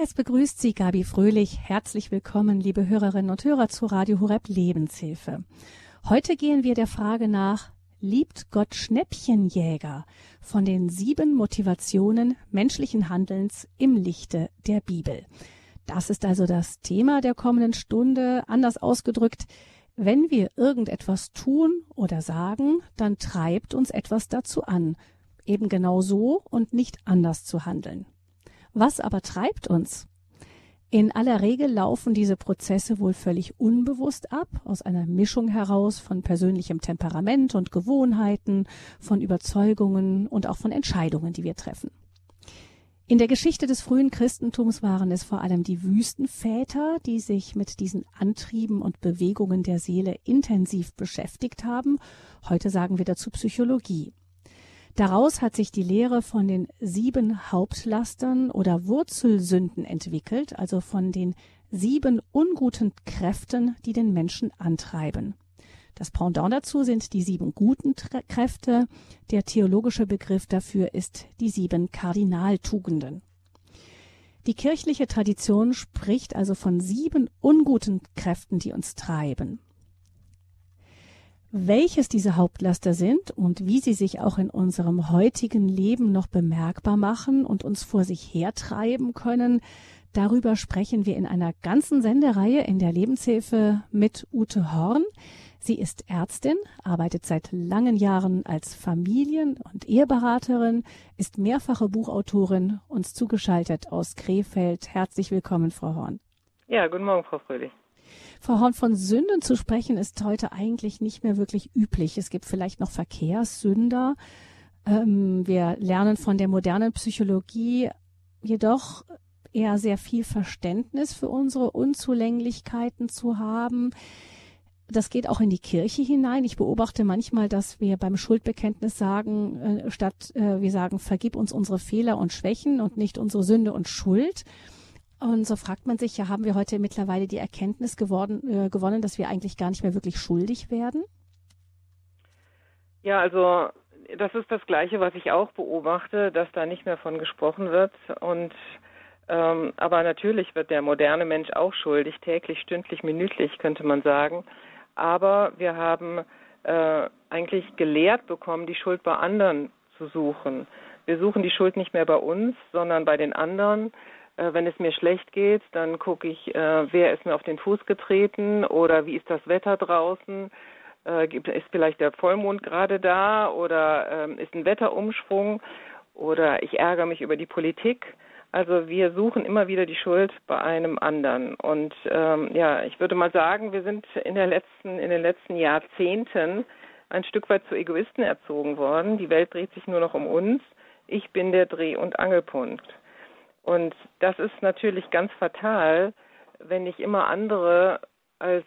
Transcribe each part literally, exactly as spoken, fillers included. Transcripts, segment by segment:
Es begrüßt Sie Gabi Fröhlich. Herzlich willkommen, liebe Hörerinnen und Hörer zu Radio Horeb Lebenshilfe. Heute gehen wir der Frage nach, liebt Gott Schnäppchenjäger? Von den sieben Motivationen menschlichen Handelns im Lichte der Bibel. Das ist also das Thema der kommenden Stunde. Anders ausgedrückt, wenn wir irgendetwas tun oder sagen, dann treibt uns etwas dazu an, eben genau so und nicht anders zu handeln. Was aber treibt uns? In aller Regel laufen diese Prozesse wohl völlig unbewusst ab, aus einer Mischung heraus von persönlichem Temperament und Gewohnheiten, von Überzeugungen und auch von Entscheidungen, die wir treffen. In der Geschichte des frühen Christentums waren es vor allem die Wüstenväter, die sich mit diesen Antrieben und Bewegungen der Seele intensiv beschäftigt haben. Heute sagen wir dazu Psychologie. Daraus hat sich die Lehre von den sieben Hauptlastern oder Wurzelsünden entwickelt, also von den sieben unguten Kräften, die den Menschen antreiben. Das Pendant dazu sind die sieben guten Kräfte. Der theologische Begriff dafür ist die sieben Kardinaltugenden. Die kirchliche Tradition spricht also von sieben unguten Kräften, die uns treiben. Welches diese Hauptlaster sind und wie sie sich auch in unserem heutigen Leben noch bemerkbar machen und uns vor sich hertreiben können, darüber sprechen wir in einer ganzen Sendereihe in der Lebenshilfe mit Ute Horn. Sie ist Ärztin, arbeitet seit langen Jahren als Familien- und Eheberaterin, ist mehrfache Buchautorin, uns zugeschaltet aus Krefeld. Herzlich willkommen, Frau Horn. Ja, guten Morgen, Frau Fröhlich. Frau Horn, von Sünden zu sprechen ist heute eigentlich nicht mehr wirklich üblich. Es gibt vielleicht noch Verkehrssünder. Ähm, wir lernen von der modernen Psychologie jedoch eher sehr viel Verständnis für unsere Unzulänglichkeiten zu haben. Das geht auch in die Kirche hinein. Ich beobachte manchmal, dass wir beim Schuldbekenntnis sagen, äh, statt äh, wir sagen, vergib uns unsere Fehler und Schwächen und nicht unsere Sünde und Schuld. Und so fragt man sich, ja, haben wir heute mittlerweile die Erkenntnis geworden, äh, gewonnen, dass wir eigentlich gar nicht mehr wirklich schuldig werden? Ja, also das ist das Gleiche, was ich auch beobachte, dass da nicht mehr von gesprochen wird. Und ähm, aber natürlich wird der moderne Mensch auch schuldig, täglich, stündlich, minütlich, könnte man sagen. Aber wir haben äh, eigentlich gelehrt bekommen, die Schuld bei anderen zu suchen. Wir suchen die Schuld nicht mehr bei uns, sondern bei den anderen. Wenn es mir schlecht geht, dann gucke ich, äh, wer ist mir auf den Fuß getreten oder wie ist das Wetter draußen, äh, ist vielleicht der Vollmond gerade da oder äh, ist ein Wetterumschwung oder ich ärgere mich über die Politik. Also wir suchen immer wieder die Schuld bei einem anderen. Und ähm, ja, ich würde mal sagen, wir sind in der letzten, in den letzten Jahrzehnten ein Stück weit zu Egoisten erzogen worden. Die Welt dreht sich nur noch um uns. Ich bin der Dreh- und Angelpunkt. Und das ist natürlich ganz fatal, wenn ich immer andere als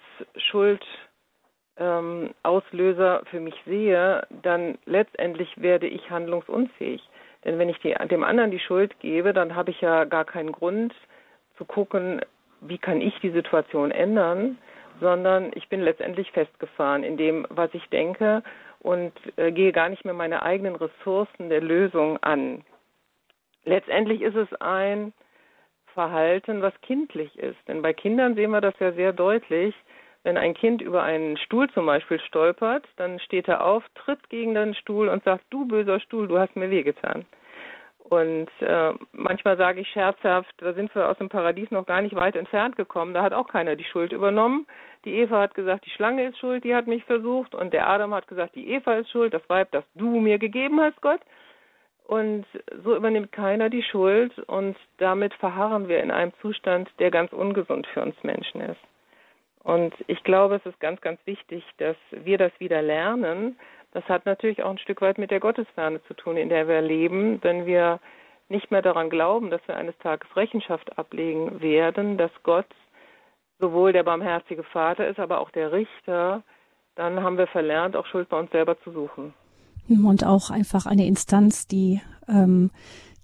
Schuldauslöser ähm, für mich sehe, dann letztendlich werde ich handlungsunfähig. Denn wenn ich die, dem anderen die Schuld gebe, dann habe ich ja gar keinen Grund zu gucken, wie kann ich die Situation ändern, sondern ich bin letztendlich festgefahren in dem, was ich denke und äh, gehe gar nicht mehr meine eigenen Ressourcen der Lösung an. Letztendlich ist es ein Verhalten, was kindlich ist. Denn bei Kindern sehen wir das ja sehr deutlich. Wenn ein Kind über einen Stuhl zum Beispiel stolpert, dann steht er auf, tritt gegen den Stuhl und sagt, du böser Stuhl, du hast mir wehgetan. Und äh, manchmal sage ich scherzhaft, da sind wir aus dem Paradies noch gar nicht weit entfernt gekommen. Da hat auch keiner die Schuld übernommen. Die Eva hat gesagt, die Schlange ist schuld, die hat mich versucht. Und der Adam hat gesagt, die Eva ist schuld, das Weib, das du mir gegeben hast, Gott. Und so übernimmt keiner die Schuld und damit verharren wir in einem Zustand, der ganz ungesund für uns Menschen ist. Und ich glaube, es ist ganz, ganz wichtig, dass wir das wieder lernen. Das hat natürlich auch ein Stück weit mit der Gottesferne zu tun, in der wir leben, wenn wir nicht mehr daran glauben, dass wir eines Tages Rechenschaft ablegen werden, dass Gott sowohl der barmherzige Vater ist, aber auch der Richter. Dann haben wir verlernt, auch Schuld bei uns selber zu suchen. Und auch einfach eine Instanz, die ähm,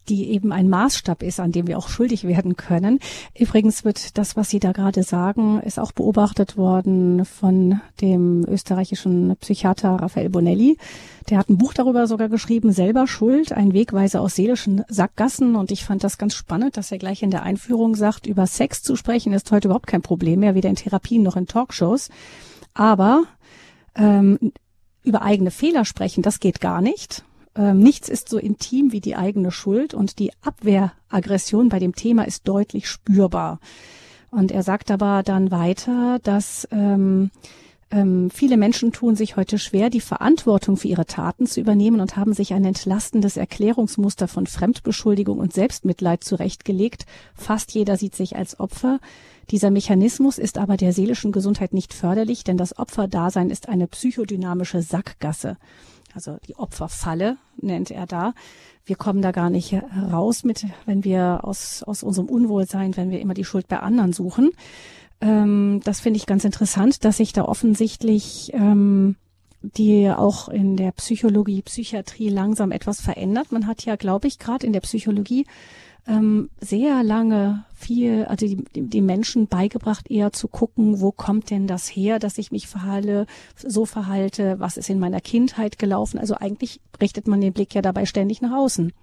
die eben ein Maßstab ist, an dem wir auch schuldig werden können. Übrigens wird das, was Sie da gerade sagen, ist auch beobachtet worden von dem österreichischen Psychiater Raphael Bonelli. Der hat ein Buch darüber sogar geschrieben, Selber Schuld, ein Wegweiser aus seelischen Sackgassen. Und ich fand das ganz spannend, dass er gleich in der Einführung sagt, über Sex zu sprechen ist heute überhaupt kein Problem mehr, weder in Therapien noch in Talkshows. Aber ähm, über eigene Fehler sprechen, das geht gar nicht. Ähm, nichts ist so intim wie die eigene Schuld und die Abwehraggression bei dem Thema ist deutlich spürbar. Und er sagt aber dann weiter, dass ähm, ähm, viele Menschen tun sich heute schwer, die Verantwortung für ihre Taten zu übernehmen und haben sich ein entlastendes Erklärungsmuster von Fremdbeschuldigung und Selbstmitleid zurechtgelegt. Fast jeder sieht sich als Opfer. Dieser Mechanismus ist aber der seelischen Gesundheit nicht förderlich, denn das Opferdasein ist eine psychodynamische Sackgasse. Also die Opferfalle nennt er da. Wir kommen da gar nicht raus mit, wenn wir aus, aus unserem Unwohlsein, wenn wir immer die Schuld bei anderen suchen. Ähm, das finde ich ganz interessant, dass sich da offensichtlich ähm, die auch in der Psychologie, Psychiatrie langsam etwas verändert. Man hat ja, glaube ich, gerade in der Psychologie ähm, sehr lange viel, also die, die Menschen beigebracht, eher zu gucken, wo kommt denn das her, dass ich mich verhalte, so verhalte, was ist in meiner Kindheit gelaufen. Also eigentlich richtet man den Blick ja dabei ständig nach außen.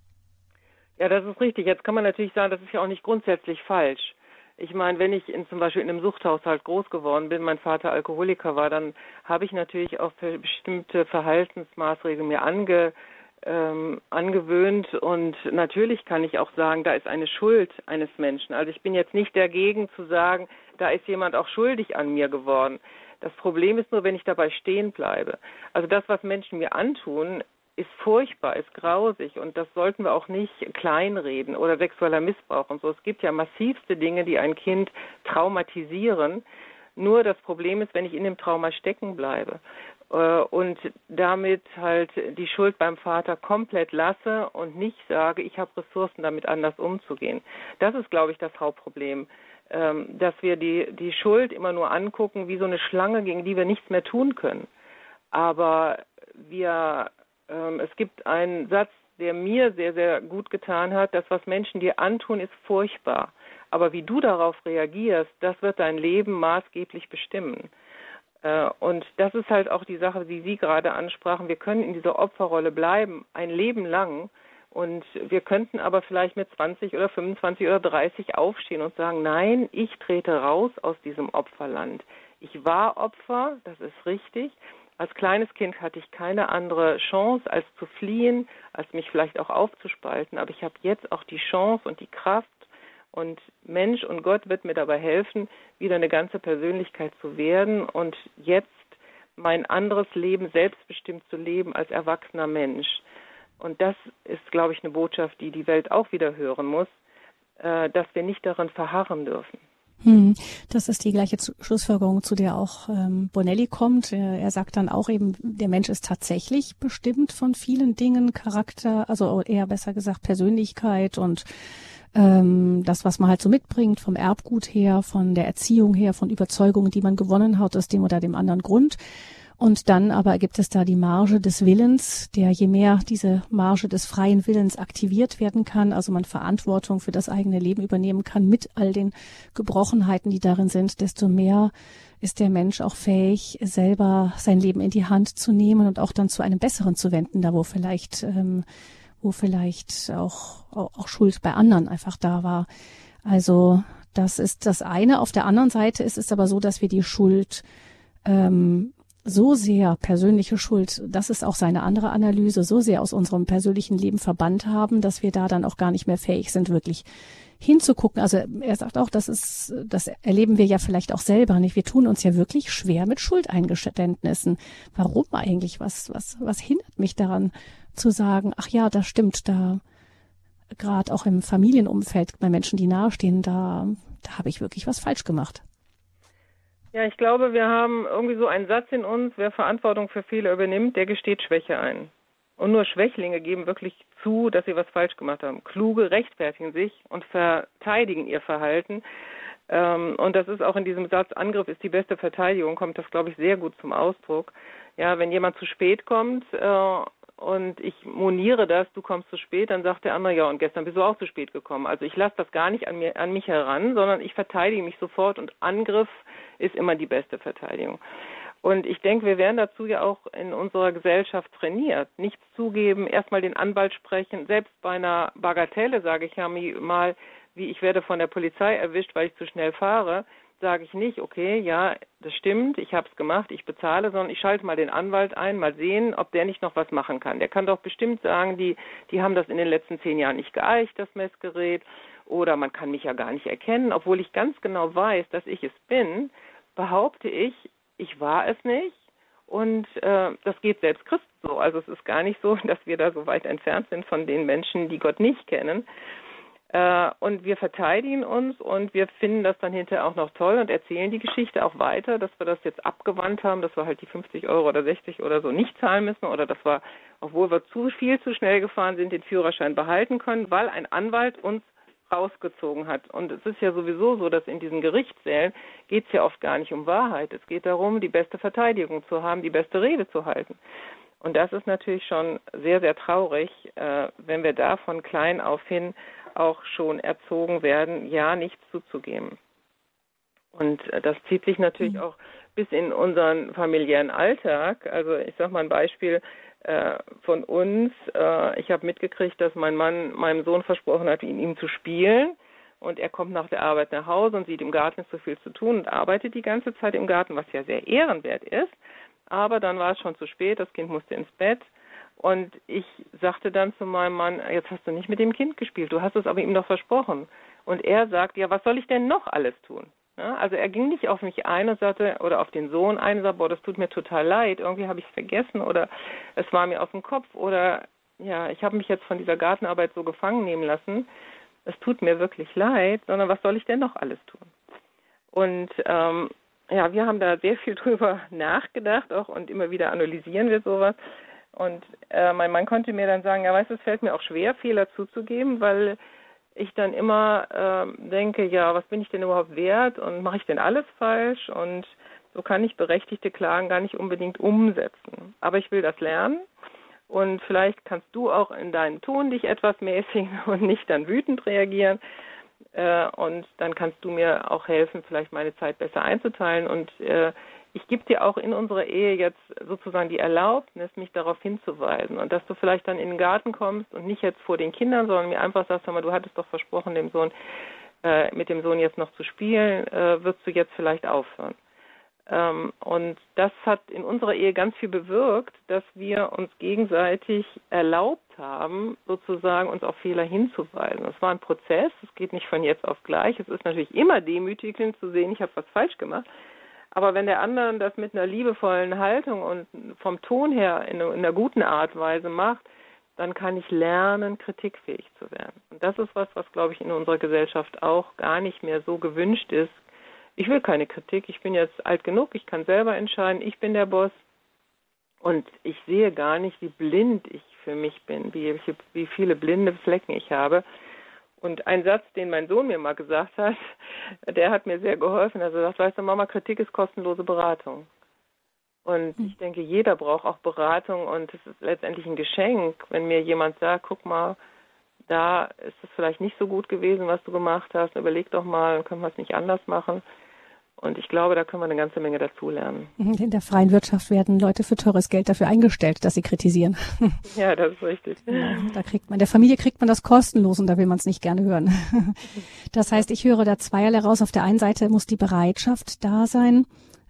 Ja, das ist richtig. Jetzt kann man natürlich sagen, das ist ja auch nicht grundsätzlich falsch. Ich meine, wenn ich in, zum Beispiel in einem Suchthaushalt groß geworden bin, mein Vater Alkoholiker war, dann habe ich natürlich auch bestimmte Verhaltensmaßregeln mir ange Ähm, angewöhnt und natürlich kann ich auch sagen, da ist eine Schuld eines Menschen. Also ich bin jetzt nicht dagegen zu sagen, da ist jemand auch schuldig an mir geworden. Das Problem ist nur, wenn ich dabei stehen bleibe. Also das, was Menschen mir antun, ist furchtbar, ist grausig und das sollten wir auch nicht kleinreden oder sexueller Missbrauch und so. Es gibt ja massivste Dinge, die ein Kind traumatisieren. Nur das Problem ist, wenn ich in dem Trauma stecken bleibe und damit halt die Schuld beim Vater komplett lasse und nicht sage, ich habe Ressourcen, damit anders umzugehen. Das ist, glaube ich, das Hauptproblem, dass wir die, die Schuld immer nur angucken wie so eine Schlange, gegen die wir nichts mehr tun können. Aber wir, es gibt einen Satz, der mir sehr, sehr gut getan hat, das, was Menschen dir antun, ist furchtbar. Aber wie du darauf reagierst, das wird dein Leben maßgeblich bestimmen. Und das ist halt auch die Sache, die Sie gerade ansprachen. Wir können in dieser Opferrolle bleiben, ein Leben lang. Und wir könnten aber vielleicht mit zwanzig oder fünfundzwanzig oder dreißig aufstehen und sagen, nein, ich trete raus aus diesem Opferland. Ich war Opfer, das ist richtig. Als kleines Kind hatte ich keine andere Chance, als zu fliehen, als mich vielleicht auch aufzuspalten. Aber ich habe jetzt auch die Chance und die Kraft, und Mensch und Gott wird mir dabei helfen, wieder eine ganze Persönlichkeit zu werden und jetzt mein anderes Leben selbstbestimmt zu leben als erwachsener Mensch. Und das ist, glaube ich, eine Botschaft, die die Welt auch wieder hören muss, dass wir nicht darin verharren dürfen. Hm, das ist die gleiche Schlussfolgerung, zu der auch ähm, Bonelli kommt. Er, er sagt dann auch eben, der Mensch ist tatsächlich bestimmt von vielen Dingen, Charakter, also eher besser gesagt Persönlichkeit und das, was man halt so mitbringt, vom Erbgut her, von der Erziehung her, von Überzeugungen, die man gewonnen hat, aus dem oder dem anderen Grund. Und dann aber gibt es da die Marge des Willens, der je mehr diese Marge des freien Willens aktiviert werden kann, also man Verantwortung für das eigene Leben übernehmen kann mit all den Gebrochenheiten, die darin sind, desto mehr ist der Mensch auch fähig, selber sein Leben in die Hand zu nehmen und auch dann zu einem Besseren zu wenden, da wo vielleicht ähm, wo vielleicht auch, auch, auch Schuld bei anderen einfach da war. Also das ist das eine. Auf der anderen Seite ist es aber so, dass wir die Schuld ähm, so sehr, persönliche Schuld, das ist auch seine andere Analyse, so sehr aus unserem persönlichen Leben verbannt haben, dass wir da dann auch gar nicht mehr fähig sind, wirklich hinzugucken. Also er sagt auch, das ist, das erleben wir ja vielleicht auch selber nicht. Wir tun uns ja wirklich schwer mit Schuldeingeständnissen. Warum eigentlich? Was, was, was hindert mich daran, zu sagen, ach ja, das stimmt, da gerade auch im Familienumfeld bei Menschen, die nahestehen, da, da habe ich wirklich was falsch gemacht. Ja, ich glaube, wir haben irgendwie so einen Satz in uns, wer Verantwortung für Fehler übernimmt, der gesteht Schwäche ein. Und nur Schwächlinge geben wirklich zu, dass sie was falsch gemacht haben. Kluge rechtfertigen sich und verteidigen ihr Verhalten. Und das ist auch in diesem Satz, Angriff ist die beste Verteidigung, kommt das, glaube ich, sehr gut zum Ausdruck. Ja, wenn jemand zu spät kommt, und ich moniere das, du kommst zu spät, dann sagt der andere, ja, und gestern bist du auch zu spät gekommen. Also ich lasse das gar nicht an, mir, an mich heran, sondern ich verteidige mich sofort und Angriff ist immer die beste Verteidigung. Und ich denke, wir werden dazu ja auch in unserer Gesellschaft trainiert. Nichts zugeben, erstmal den Anwalt sprechen. Selbst bei einer Bagatelle sage ich ja mal, wie ich werde von der Polizei erwischt, weil ich zu schnell fahre, sage ich nicht, okay, ja, das stimmt, ich habe es gemacht, ich bezahle, sondern ich schalte mal den Anwalt ein, mal sehen, ob der nicht noch was machen kann. Der kann doch bestimmt sagen, die, die haben das in den letzten zehn Jahren nicht geeicht, das Messgerät, oder man kann mich ja gar nicht erkennen, obwohl ich ganz genau weiß, dass ich es bin, behaupte ich, ich war es nicht und äh, das geht selbst Christen so. Also es ist gar nicht so, dass wir da so weit entfernt sind von den Menschen, die Gott nicht kennen. Äh, und wir verteidigen uns und wir finden das dann hinterher auch noch toll und erzählen die Geschichte auch weiter, dass wir das jetzt abgewandt haben, dass wir halt die fünfzig Euro oder sechzig oder so nicht zahlen müssen oder dass wir, obwohl wir zu viel zu schnell gefahren sind, den Führerschein behalten können, weil ein Anwalt uns rausgezogen hat. Und es ist ja sowieso so, dass in diesen Gerichtssälen geht es ja oft gar nicht um Wahrheit. Es geht darum, die beste Verteidigung zu haben, die beste Rede zu halten. Und das ist natürlich schon sehr, sehr traurig, äh, wenn wir da von klein auf hin auch schon erzogen werden, ja, nichts zuzugeben. Und äh, das zieht sich natürlich mhm. auch bis in unseren familiären Alltag. Also ich sage mal ein Beispiel, von uns. Ich habe mitgekriegt, dass mein Mann meinem Sohn versprochen hat, ihn ihm zu spielen. Und er kommt nach der Arbeit nach Hause und sieht im Garten nicht so viel zu tun und arbeitet die ganze Zeit im Garten, was ja sehr ehrenwert ist. Aber dann war es schon zu spät, das Kind musste ins Bett. Und ich sagte dann zu meinem Mann, jetzt hast du nicht mit dem Kind gespielt, du hast es aber ihm doch versprochen. Und er sagt, ja, was soll ich denn noch alles tun? Ja, also er ging nicht auf mich ein und sagte, oder auf den Sohn ein und sagte, boah, das tut mir total leid, irgendwie habe ich es vergessen oder es war mir aus dem Kopf oder ja, ich habe mich jetzt von dieser Gartenarbeit so gefangen nehmen lassen, es tut mir wirklich leid, sondern was soll ich denn noch alles tun? Und ähm, ja, wir haben da sehr viel drüber nachgedacht auch und immer wieder analysieren wir sowas. Und äh, mein Mann konnte mir dann sagen, ja, weißt du, es fällt mir auch schwer, Fehler zuzugeben, weil ich dann immer äh, denke, ja, was bin ich denn überhaupt wert und mache ich denn alles falsch? Und so kann ich berechtigte Klagen gar nicht unbedingt umsetzen. Aber ich will das lernen und vielleicht kannst du auch in deinem Ton dich etwas mäßigen und nicht dann wütend reagieren. Äh, und dann kannst du mir auch helfen, vielleicht meine Zeit besser einzuteilen. Und äh, ich gebe dir auch in unserer Ehe jetzt sozusagen die Erlaubnis, mich darauf hinzuweisen und dass du vielleicht dann in den Garten kommst und nicht jetzt vor den Kindern, sondern mir einfach sagst, hör mal, du hattest doch versprochen, dem Sohn, äh, mit dem Sohn jetzt noch zu spielen, äh, würdest du jetzt vielleicht aufhören. Ähm, und das hat in unserer Ehe ganz viel bewirkt, dass wir uns gegenseitig erlaubt haben, sozusagen uns auf Fehler hinzuweisen. Es war ein Prozess, es geht nicht von jetzt auf gleich. Es ist natürlich immer demütigend zu sehen, ich habe was falsch gemacht. Aber wenn der andere das mit einer liebevollen Haltung und vom Ton her in einer guten Art und Weise macht, dann kann ich lernen, kritikfähig zu werden. Und das ist was, was, glaube ich, in unserer Gesellschaft auch gar nicht mehr so gewünscht ist. Ich will keine Kritik, ich bin jetzt alt genug, ich kann selber entscheiden, ich bin der Boss. Und ich sehe gar nicht, wie blind ich für mich bin, wie, wie viele blinde Flecken ich habe. Und ein Satz, den mein Sohn mir mal gesagt hat, der hat mir sehr geholfen. Er sagt, weißt du, Mama, Kritik ist kostenlose Beratung. Und ich denke, jeder braucht auch Beratung und es ist letztendlich ein Geschenk, wenn mir jemand sagt, guck mal, da ist es vielleicht nicht so gut gewesen, was du gemacht hast, überleg doch mal, können wir es nicht anders machen. Und ich glaube, da können wir eine ganze Menge dazulernen. In der freien Wirtschaft werden Leute für teures Geld dafür eingestellt, dass sie kritisieren. Ja, das ist richtig. Ja, da kriegt man, der Familie kriegt man das kostenlos und da will man es nicht gerne hören. Das heißt, ich höre da zweierlei raus. Auf der einen Seite muss die Bereitschaft da sein,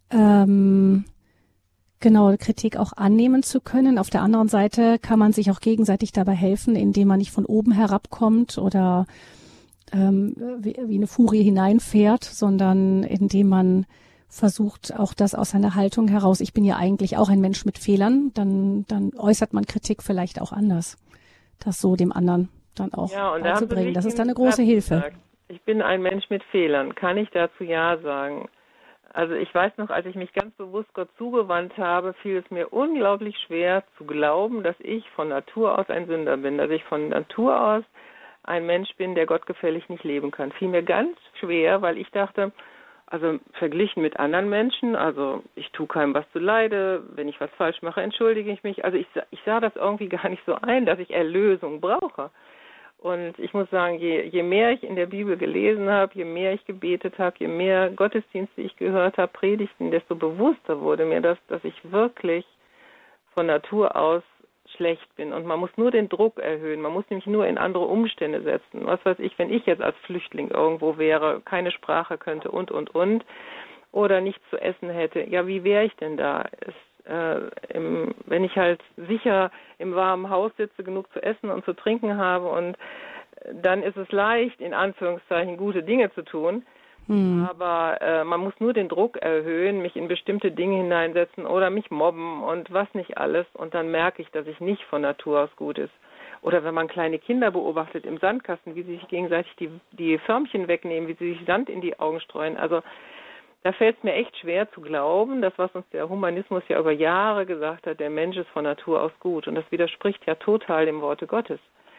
ähm, genau, Kritik auch annehmen zu können. Auf der anderen Seite kann man sich auch gegenseitig dabei helfen, indem man nicht von oben herabkommt oder ähm, wie, wie eine Furie hineinfährt, sondern indem man versucht, auch das aus seiner Haltung heraus, ich bin ja eigentlich auch ein Mensch mit Fehlern, dann, dann äußert man Kritik vielleicht auch anders. Das so dem anderen dann auch ja, und beizubringen. Da das ist dann eine große Hilfe. Gesagt, ich bin ein Mensch mit Fehlern. Kann ich dazu Ja sagen? Also ich weiß noch, als ich mich ganz bewusst Gott zugewandt habe, fiel es mir unglaublich schwer zu glauben, dass ich von Natur aus ein Sünder bin, dass ich von Natur aus ein Mensch bin, der gottgefällig nicht leben kann. Fiel mir ganz schwer, weil ich dachte, Also verglichen mit anderen Menschen, also ich tue keinem was zuleide, wenn ich was falsch mache, entschuldige ich mich. Also ich, ich sah das irgendwie gar nicht so ein, dass ich Erlösung brauche. Und ich muss sagen, je, je mehr ich in der Bibel gelesen habe, je mehr ich gebetet habe, je mehr Gottesdienste ich gehört habe, Predigten, desto bewusster wurde mir das, dass ich wirklich von Natur aus schlecht bin. Und man muss nur den Druck erhöhen. Man muss nämlich nur in andere Umstände setzen. Was weiß ich, wenn ich jetzt als Flüchtling irgendwo wäre, keine Sprache könnte und, und, und, oder nichts zu essen hätte, ja, wie wäre ich denn da? Es, äh, im, wenn ich halt sicher im warmen Haus sitze, genug zu essen und zu trinken habe, und dann ist es leicht, in Anführungszeichen, gute Dinge zu tun. Hm. Aber äh, man muss nur den Druck erhöhen, mich in bestimmte Dinge hineinsetzen oder mich mobben und was nicht alles. Und dann merke ich, dass ich nicht von Natur aus gut ist. Oder wenn man kleine Kinder beobachtet im Sandkasten, wie sie sich gegenseitig die, die Förmchen wegnehmen, wie sie sich Sand in die Augen streuen. Also da fällt es mir echt schwer zu glauben, das, was uns der Humanismus ja über Jahre gesagt hat, der Mensch ist von Natur aus gut. Und das widerspricht ja total dem Worte Gottes.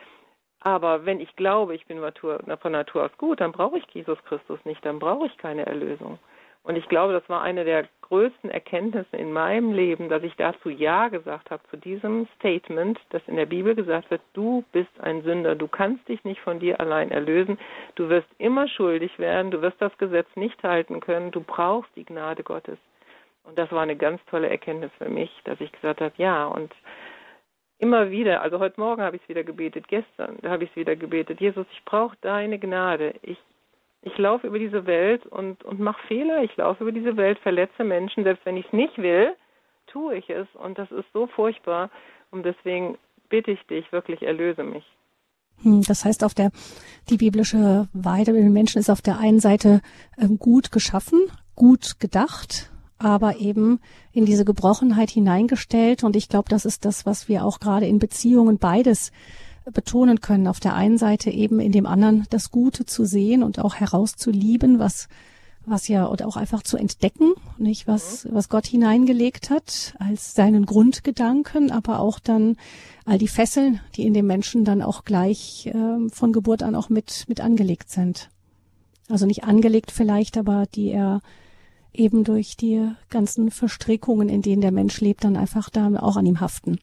Aber wenn ich glaube, ich bin von Natur aus gut, dann brauche ich Jesus Christus nicht, dann brauche ich keine Erlösung. Und ich glaube, das war eine der größten Erkenntnisse in meinem Leben, dass ich dazu Ja gesagt habe, zu diesem Statement, das in der Bibel gesagt wird, du bist ein Sünder, du kannst dich nicht von dir allein erlösen, du wirst immer schuldig werden, du wirst das Gesetz nicht halten können, du brauchst die Gnade Gottes. Und das war eine ganz tolle Erkenntnis für mich, dass ich gesagt habe, ja, und immer wieder, also heute Morgen habe ich es wieder gebetet, gestern habe ich es wieder gebetet. Jesus, ich brauche deine Gnade. Ich, ich laufe über diese Welt und, und mache Fehler. Ich laufe über diese Welt, verletze Menschen. Selbst wenn ich es nicht will, tue ich es. Und das ist so furchtbar. Und deswegen bitte ich dich, wirklich erlöse mich. Das heißt, auf der, die biblische Weide mit den Menschen ist auf der einen Seite ähm, gut geschaffen, gut gedacht, aber eben in diese Gebrochenheit hineingestellt. Und ich glaube, das ist das, was wir auch gerade in Beziehungen beides betonen können. Auf der einen Seite eben in dem anderen das Gute zu sehen und auch herauszulieben, was was ja, oder auch einfach zu entdecken, nicht, was was Gott hineingelegt hat als seinen Grundgedanken, aber auch dann all die Fesseln, die in dem Menschen dann auch gleich äh, von Geburt an auch mit mit angelegt sind. Also nicht angelegt vielleicht, aber die er eben durch die ganzen Verstrickungen, in denen der Mensch lebt, dann einfach da auch an ihm haften.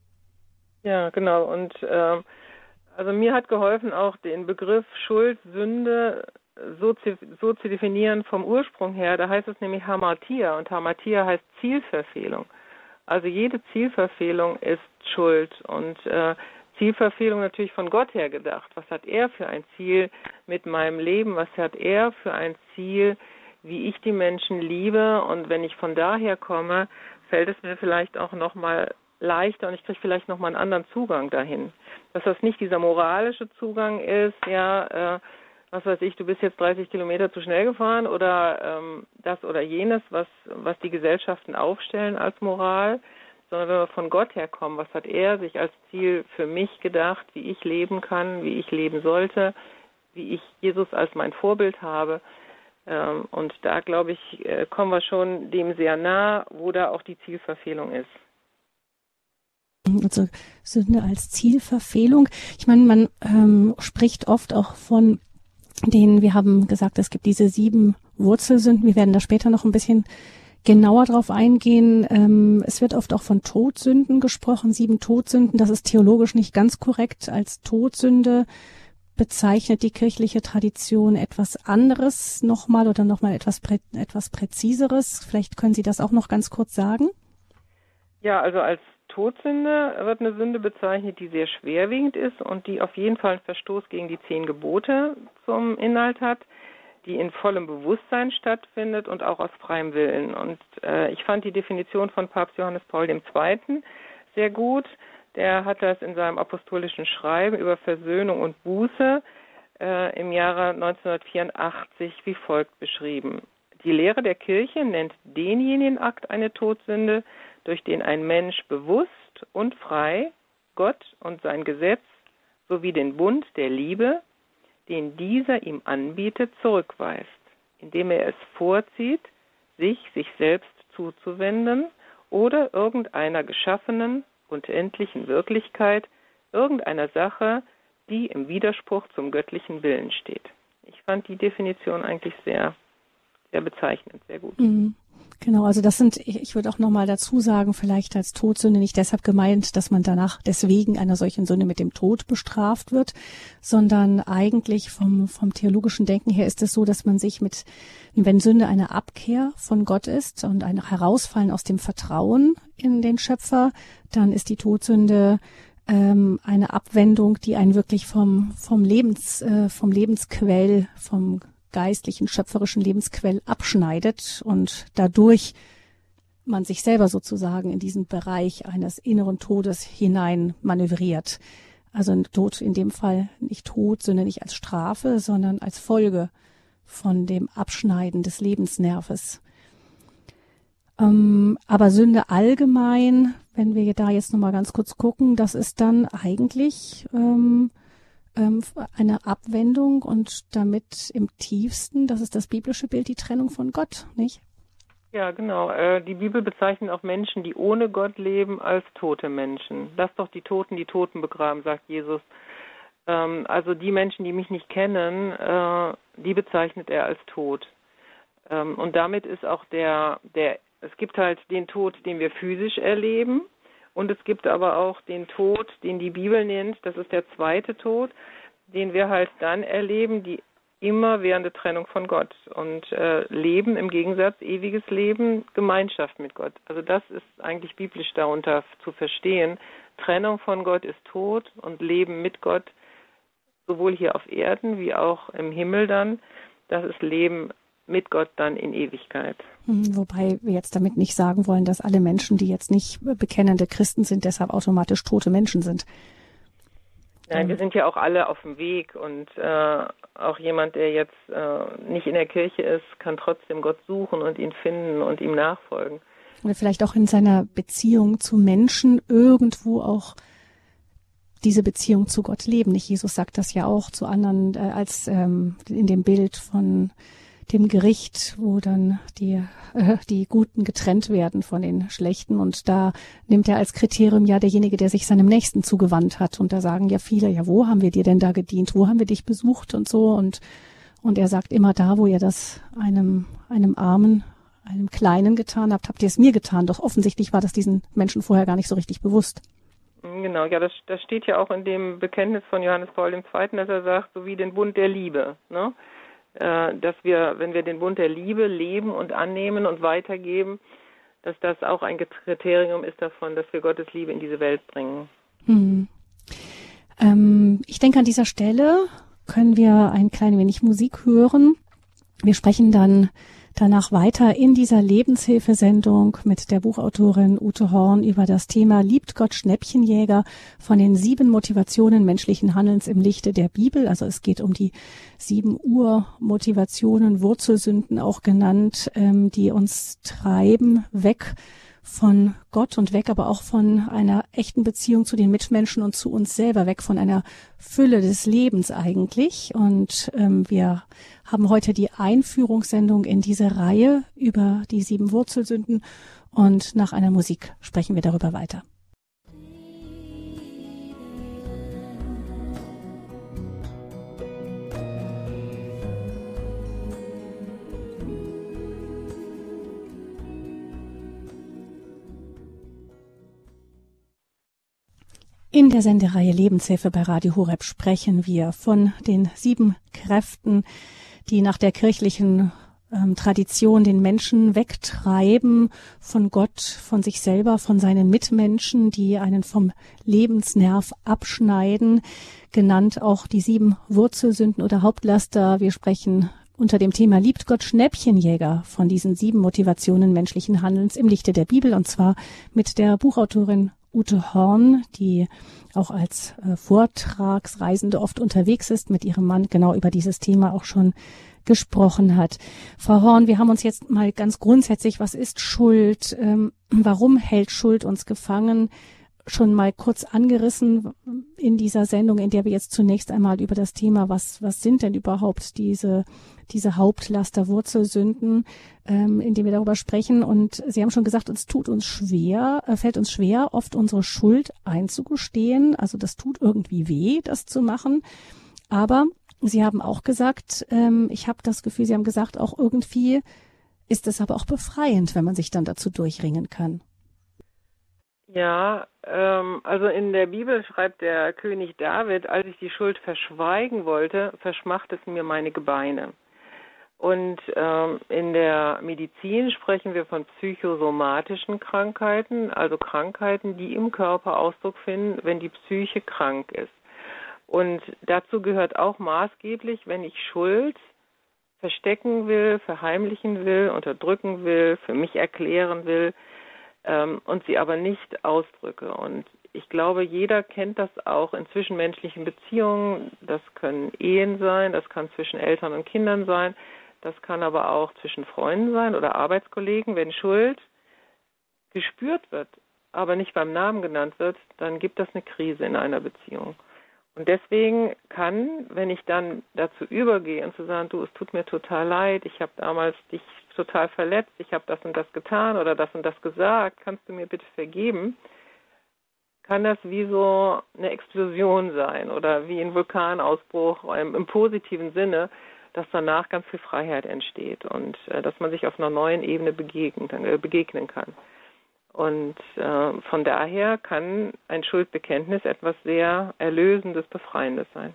Ja, genau. Und ähm, also mir hat geholfen, auch den Begriff Schuld, Sünde so zu, so zu definieren vom Ursprung her. Da heißt es nämlich Hamartia, und Hamartia heißt Zielverfehlung. Also jede Zielverfehlung ist Schuld, und äh, Zielverfehlung natürlich von Gott her gedacht. Was hat er für ein Ziel mit meinem Leben? Was hat er für ein Ziel, wie ich die Menschen liebe? Und wenn ich von daher komme, fällt es mir vielleicht auch nochmal leichter und ich kriege vielleicht nochmal einen anderen Zugang dahin. Dass das nicht dieser moralische Zugang ist, ja, äh, was weiß ich, du bist jetzt dreißig Kilometer zu schnell gefahren oder ähm, das oder jenes, was, was die Gesellschaften aufstellen als Moral, sondern wenn wir von Gott herkommen, was hat er sich als Ziel für mich gedacht, wie ich leben kann, wie ich leben sollte, wie ich Jesus als mein Vorbild habe. Und da, glaube ich, kommen wir schon dem sehr nah, wo da auch die Zielverfehlung ist. Also Sünde als Zielverfehlung. Ich meine, man ähm, spricht oft auch von den, wir haben gesagt, es gibt diese sieben Wurzelsünden. Wir werden da später noch ein bisschen genauer drauf eingehen. Ähm, es wird oft auch von Todsünden gesprochen, sieben Todsünden. Das ist theologisch nicht ganz korrekt. Als Todsünde bezeichnet die kirchliche Tradition etwas anderes nochmal oder nochmal etwas, prä, etwas Präziseres. Vielleicht können Sie das auch noch ganz kurz sagen? Ja, also als Todsünde wird eine Sünde bezeichnet, die sehr schwerwiegend ist und die auf jeden Fall einen Verstoß gegen die zehn Gebote zum Inhalt hat, die in vollem Bewusstsein stattfindet und auch aus freiem Willen. Und äh, ich fand die Definition von Papst Johannes Paul der Zweite sehr gut. Der hat das in seinem apostolischen Schreiben über Versöhnung und Buße äh, im Jahre neunzehnhundertvierundachtzig wie folgt beschrieben. Die Lehre der Kirche nennt denjenigen Akt eine Todsünde, durch den ein Mensch bewusst und frei Gott und sein Gesetz sowie den Bund der Liebe, den dieser ihm anbietet, zurückweist, indem er es vorzieht, sich sich selbst zuzuwenden oder irgendeiner geschaffenen und endlichen Wirklichkeit, irgendeiner Sache, die im Widerspruch zum göttlichen Willen steht. Ich fand die Definition eigentlich sehr, sehr bezeichnend, sehr gut. Mhm. Genau, also das sind, ich, ich würde auch nochmal dazu sagen, vielleicht als Todsünde nicht deshalb gemeint, dass man danach deswegen einer solchen Sünde mit dem Tod bestraft wird, sondern eigentlich vom, vom theologischen Denken her ist es so, dass man sich mit, wenn Sünde eine Abkehr von Gott ist und ein Herausfallen aus dem Vertrauen in den Schöpfer, dann ist die Todsünde ähm, eine Abwendung, die einen wirklich vom, vom Lebens, äh, vom Lebensquell, vom geistlichen, schöpferischen Lebensquell abschneidet und dadurch man sich selber sozusagen in diesen Bereich eines inneren Todes hinein manövriert. Also ein Tod in dem Fall nicht Tod, sondern nicht als Strafe, sondern als Folge von dem Abschneiden des Lebensnerves. Ähm, aber Sünde allgemein, wenn wir da jetzt nochmal ganz kurz gucken, das ist dann eigentlich ähm, eine Abwendung und damit im tiefsten, das ist das biblische Bild, die Trennung von Gott, nicht? Ja, genau. Äh, die Bibel bezeichnet auch Menschen, die ohne Gott leben, als tote Menschen. Lass doch die Toten die Toten begraben, sagt Jesus. Ähm, also die Menschen, die mich nicht kennen, äh, die bezeichnet er als tot. Ähm, und damit ist auch der, der, es gibt halt den Tod, den wir physisch erleben. Und es gibt aber auch den Tod, den die Bibel nennt, das ist der zweite Tod, den wir halt dann erleben, die immerwährende Trennung von Gott. Und äh, Leben im Gegensatz, ewiges Leben, Gemeinschaft mit Gott. Also das ist eigentlich biblisch darunter zu verstehen. Trennung von Gott ist Tod und Leben mit Gott, sowohl hier auf Erden wie auch im Himmel dann, das ist Leben mit Gott dann in Ewigkeit. Wobei wir jetzt damit nicht sagen wollen, dass alle Menschen, die jetzt nicht bekennende Christen sind, deshalb automatisch tote Menschen sind. Nein, wir sind ja auch alle auf dem Weg und äh, auch jemand, der jetzt äh, nicht in der Kirche ist, kann trotzdem Gott suchen und ihn finden und ihm nachfolgen. Oder vielleicht auch in seiner Beziehung zu Menschen irgendwo auch diese Beziehung zu Gott leben. Nicht? Jesus sagt das ja auch zu anderen, äh, als ähm, in dem Bild von dem Gericht, wo dann die äh, die Guten getrennt werden von den Schlechten. Und da nimmt er als Kriterium ja derjenige, der sich seinem Nächsten zugewandt hat. Und da sagen ja viele, ja, wo haben wir dir denn da gedient? Wo haben wir dich besucht und so? Und und er sagt immer da, wo ihr das einem einem Armen, einem Kleinen getan habt, habt ihr es mir getan. Doch offensichtlich war das diesen Menschen vorher gar nicht so richtig bewusst. Genau, ja, das, das steht ja auch in dem Bekenntnis von Johannes Paul der Zweite., dass er sagt, so wie den Bund der Liebe, ne? Dass wir, wenn wir den Bund der Liebe leben und annehmen und weitergeben, dass das auch ein Kriterium ist davon, dass wir Gottes Liebe in diese Welt bringen. Hm. Ähm, ich denke, an dieser Stelle können wir ein klein wenig Musik hören. Wir sprechen dann danach weiter in dieser Lebenshilfesendung mit der Buchautorin Ute Horn über das Thema Liebt Gott Schnäppchenjäger von den sieben Motivationen menschlichen Handelns im Lichte der Bibel. Also es geht um die sieben Urmotivationen, Wurzelsünden auch genannt, ähm, die uns treiben weg von Gott und weg, aber auch von einer echten Beziehung zu den Mitmenschen und zu uns selber, weg von einer Fülle des Lebens eigentlich. Und ähm, wir haben heute die Einführungssendung in diese Reihe über die sieben Wurzelsünden und nach einer Musik sprechen wir darüber weiter. In der Sendereihe Lebenshilfe bei Radio Horeb sprechen wir von den sieben Kräften, die nach der kirchlichen ähm, Tradition den Menschen wegtreiben von Gott, von sich selber, von seinen Mitmenschen, die einen vom Lebensnerv abschneiden, genannt auch die sieben Wurzelsünden oder Hauptlaster. Wir sprechen unter dem Thema Liebt Gott Schnäppchenjäger von diesen sieben Motivationen menschlichen Handelns im Lichte der Bibel, und zwar mit der Buchautorin Ute Horn, die auch als äh, Vortragsreisende oft unterwegs ist, mit ihrem Mann genau über dieses Thema auch schon gesprochen hat. Frau Horn, wir haben uns jetzt mal ganz grundsätzlich, was ist Schuld, ähm, warum hält Schuld uns gefangen, schon mal kurz angerissen in dieser Sendung, in der wir jetzt zunächst einmal über das Thema, was was sind denn überhaupt diese diese Hauptlaster, Wurzelsünden, ähm, in dem wir darüber sprechen. Und Sie haben schon gesagt, es tut uns schwer, äh, fällt uns schwer, oft unsere Schuld einzugestehen. Also das tut irgendwie weh, das zu machen. Aber Sie haben auch gesagt, ähm, ich habe das Gefühl, Sie haben gesagt, auch irgendwie ist es aber auch befreiend, wenn man sich dann dazu durchringen kann. Ja, ähm, also in der Bibel schreibt der König David, als ich die Schuld verschweigen wollte, verschmacht es mir meine Gebeine. Und ähm, in der Medizin sprechen wir von psychosomatischen Krankheiten, also Krankheiten, die im Körper Ausdruck finden, wenn die Psyche krank ist. Und dazu gehört auch maßgeblich, wenn ich Schuld verstecken will, verheimlichen will, unterdrücken will, für mich erklären will ähm, und sie aber nicht ausdrücke. Und ich glaube, jeder kennt das auch in zwischenmenschlichen Beziehungen. Das können Ehen sein, das kann zwischen Eltern und Kindern sein, das kann aber auch zwischen Freunden sein oder Arbeitskollegen. Wenn Schuld gespürt wird, aber nicht beim Namen genannt wird, dann gibt das eine Krise in einer Beziehung. Und deswegen kann, wenn ich dann dazu übergehe und zu sagen, du, es tut mir total leid, ich habe damals dich total verletzt, ich habe das und das getan oder das und das gesagt, kannst du mir bitte vergeben, kann das wie so eine Explosion sein oder wie ein Vulkanausbruch im, im positiven Sinne, dass danach ganz viel Freiheit entsteht und äh, dass man sich auf einer neuen Ebene begegnen, äh, begegnen kann. Und äh, von daher kann ein Schuldbekenntnis etwas sehr Erlösendes, Befreiendes sein.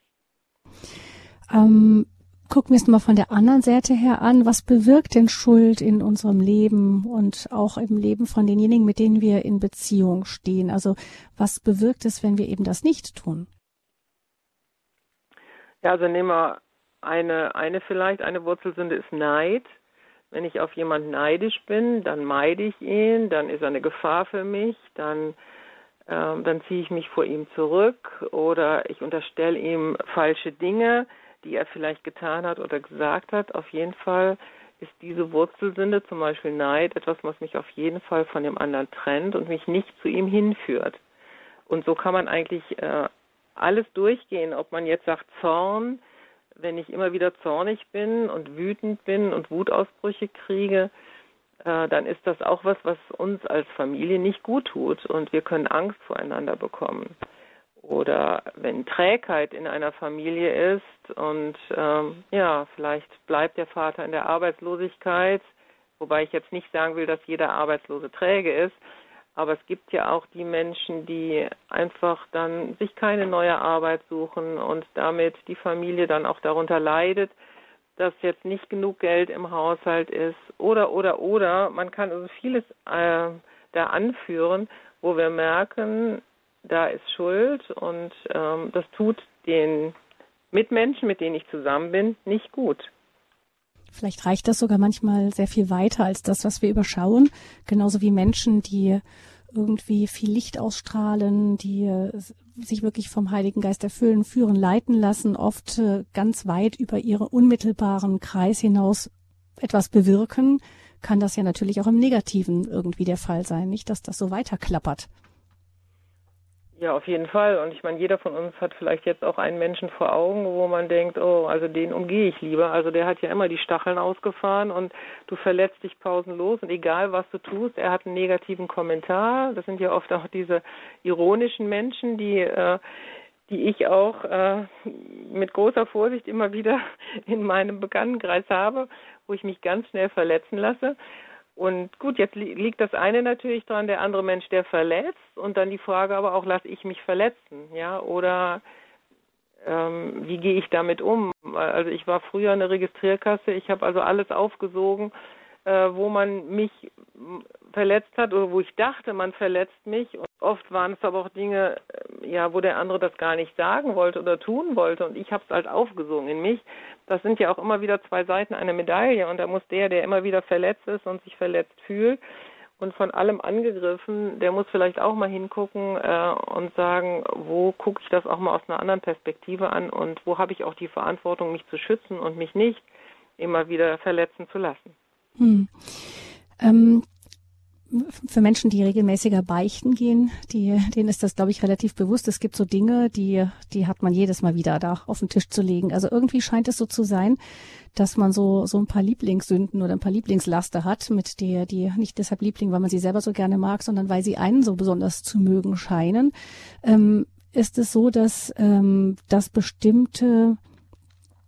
Ähm, gucken wir es mal von der anderen Seite her an. Was bewirkt denn Schuld in unserem Leben und auch im Leben von denjenigen, mit denen wir in Beziehung stehen? Also was bewirkt es, wenn wir eben das nicht tun? Ja, also nehmen wir eine, eine vielleicht, eine Wurzelsünde ist Neid. Wenn ich auf jemanden neidisch bin, dann meide ich ihn, dann ist er eine Gefahr für mich, dann, ähm, dann ziehe ich mich vor ihm zurück oder ich unterstelle ihm falsche Dinge, die er vielleicht getan hat oder gesagt hat. Auf jeden Fall ist diese Wurzelsünde, zum Beispiel Neid, etwas, was mich auf jeden Fall von dem anderen trennt und mich nicht zu ihm hinführt. Und so kann man eigentlich äh, alles durchgehen, ob man jetzt sagt Zorn, wenn ich immer wieder zornig bin und wütend bin und Wutausbrüche kriege, äh, dann ist das auch was, was uns als Familie nicht gut tut und wir können Angst voreinander bekommen. Oder wenn Trägheit in einer Familie ist und ähm, ja, vielleicht bleibt der Vater in der Arbeitslosigkeit, wobei ich jetzt nicht sagen will, dass jeder Arbeitslose träge ist, aber es gibt ja auch die Menschen, die einfach dann sich keine neue Arbeit suchen und damit die Familie dann auch darunter leidet, dass jetzt nicht genug Geld im Haushalt ist oder, oder, oder. Man kann also vieles äh, da anführen, wo wir merken, da ist Schuld und ähm, das tut den Mitmenschen, mit denen ich zusammen bin, nicht gut. Vielleicht reicht das sogar manchmal sehr viel weiter als das, was wir überschauen. Genauso wie Menschen, die irgendwie viel Licht ausstrahlen, die sich wirklich vom Heiligen Geist erfüllen, führen, leiten lassen, oft ganz weit über ihren unmittelbaren Kreis hinaus etwas bewirken, kann das ja natürlich auch im Negativen irgendwie der Fall sein, nicht, dass das so weiterklappert. Ja, auf jeden Fall. Und ich meine, jeder von uns hat vielleicht jetzt auch einen Menschen vor Augen, wo man denkt, oh, also den umgehe ich lieber. Also der hat ja immer die Stacheln ausgefahren und du verletzt dich pausenlos und egal, was du tust, er hat einen negativen Kommentar. Das sind ja oft auch diese ironischen Menschen, die, äh, die ich auch äh, mit großer Vorsicht immer wieder in meinem Bekanntenkreis habe, wo ich mich ganz schnell verletzen lasse. Und gut, jetzt liegt das eine natürlich dran, der andere Mensch, der verletzt und dann die Frage aber auch, lasse ich mich verletzen, ja, oder ähm, wie gehe ich damit um? Also ich war früher eine Registrierkasse, ich habe also alles aufgesogen, äh, wo man mich verletzt hat oder wo ich dachte, man verletzt mich und oft waren es aber auch Dinge, ja, wo der andere das gar nicht sagen wollte oder tun wollte und ich habe es halt aufgesogen in mich. Das sind ja auch immer wieder zwei Seiten einer Medaille und da muss der, der immer wieder verletzt ist und sich verletzt fühlt und von allem angegriffen, der muss vielleicht auch mal hingucken äh, und sagen, wo gucke ich das auch mal aus einer anderen Perspektive an und wo habe ich auch die Verantwortung, mich zu schützen und mich nicht immer wieder verletzen zu lassen. Hm. Ähm, für Menschen, die regelmäßiger beichten gehen, die, denen ist das, glaube ich, relativ bewusst. Es gibt so Dinge, die, die hat man jedes Mal wieder da auf den Tisch zu legen. Also irgendwie scheint es so zu sein, dass man so, so ein paar Lieblingssünden oder ein paar Lieblingslaster hat, mit der, die nicht deshalb Liebling, weil man sie selber so gerne mag, sondern weil sie einen so besonders zu mögen scheinen. Ähm, ist es so, dass, ähm, dass bestimmte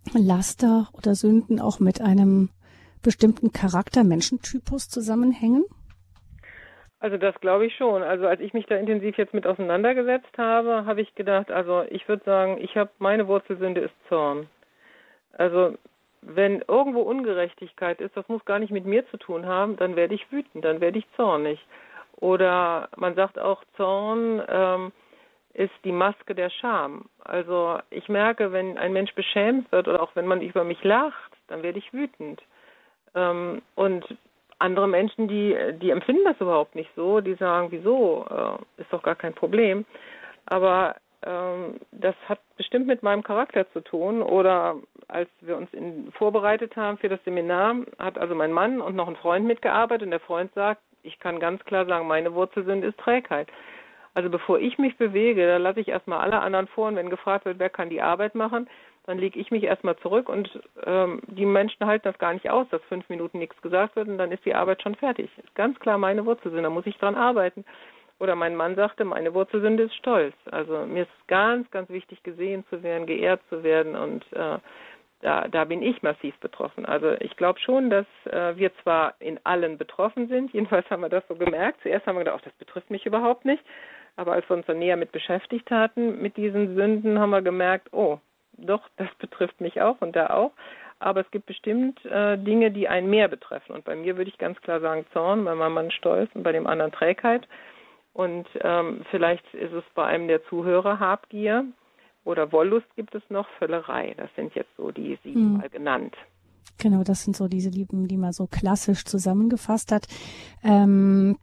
Laster oder Sünden auch mit einem bestimmten Charakter, Menschentypus zusammenhängen? Also das glaube ich schon. Also als ich mich da intensiv jetzt mit auseinandergesetzt habe, habe ich gedacht, also ich würde sagen, ich habe meine Wurzelsünde ist Zorn. Also wenn irgendwo Ungerechtigkeit ist, das muss gar nicht mit mir zu tun haben, dann werde ich wütend, dann werde ich zornig. Oder man sagt auch, Zorn ähm, ist die Maske der Scham. Also ich merke, wenn ein Mensch beschämt wird oder auch wenn man über mich lacht, dann werde ich wütend. Ähm, und andere Menschen, die, die empfinden das überhaupt nicht so, die sagen, wieso, äh, ist doch gar kein Problem. Aber ähm, das hat bestimmt mit meinem Charakter zu tun. Oder als wir uns in, vorbereitet haben für das Seminar, hat also mein Mann und noch ein Freund mitgearbeitet und der Freund sagt, ich kann ganz klar sagen, meine Wurzelsünde ist Trägheit. Also bevor ich mich bewege, da lasse ich erstmal alle anderen vor und wenn gefragt wird, wer kann die Arbeit machen, dann lege ich mich erstmal zurück und ähm, die Menschen halten das gar nicht aus, dass fünf Minuten nichts gesagt wird und dann ist die Arbeit schon fertig. Ist ganz klar meine Wurzelsünde, da muss ich dran arbeiten. Oder mein Mann sagte, meine Wurzelsünde ist Stolz. Also mir ist ganz, ganz wichtig, gesehen zu werden, geehrt zu werden und äh, da, da bin ich massiv betroffen. Also ich glaube schon, dass äh, wir zwar in allen betroffen sind, jedenfalls haben wir das so gemerkt. Zuerst haben wir gedacht, ach, das betrifft mich überhaupt nicht. Aber als wir uns dann näher mit beschäftigt hatten, mit diesen Sünden, haben wir gemerkt, oh, doch, das betrifft mich auch und da auch. Aber es gibt bestimmt äh, Dinge, die einen mehr betreffen. Und bei mir würde ich ganz klar sagen Zorn, bei meinem Mann Stolz und bei dem anderen Trägheit. Und ähm, vielleicht ist es bei einem der Zuhörer Habgier oder Wollust gibt es noch, Völlerei. Das sind jetzt so die sieben mal hm. genannt. Genau, das sind so diese Lieben, die man so klassisch zusammengefasst hat. Ähm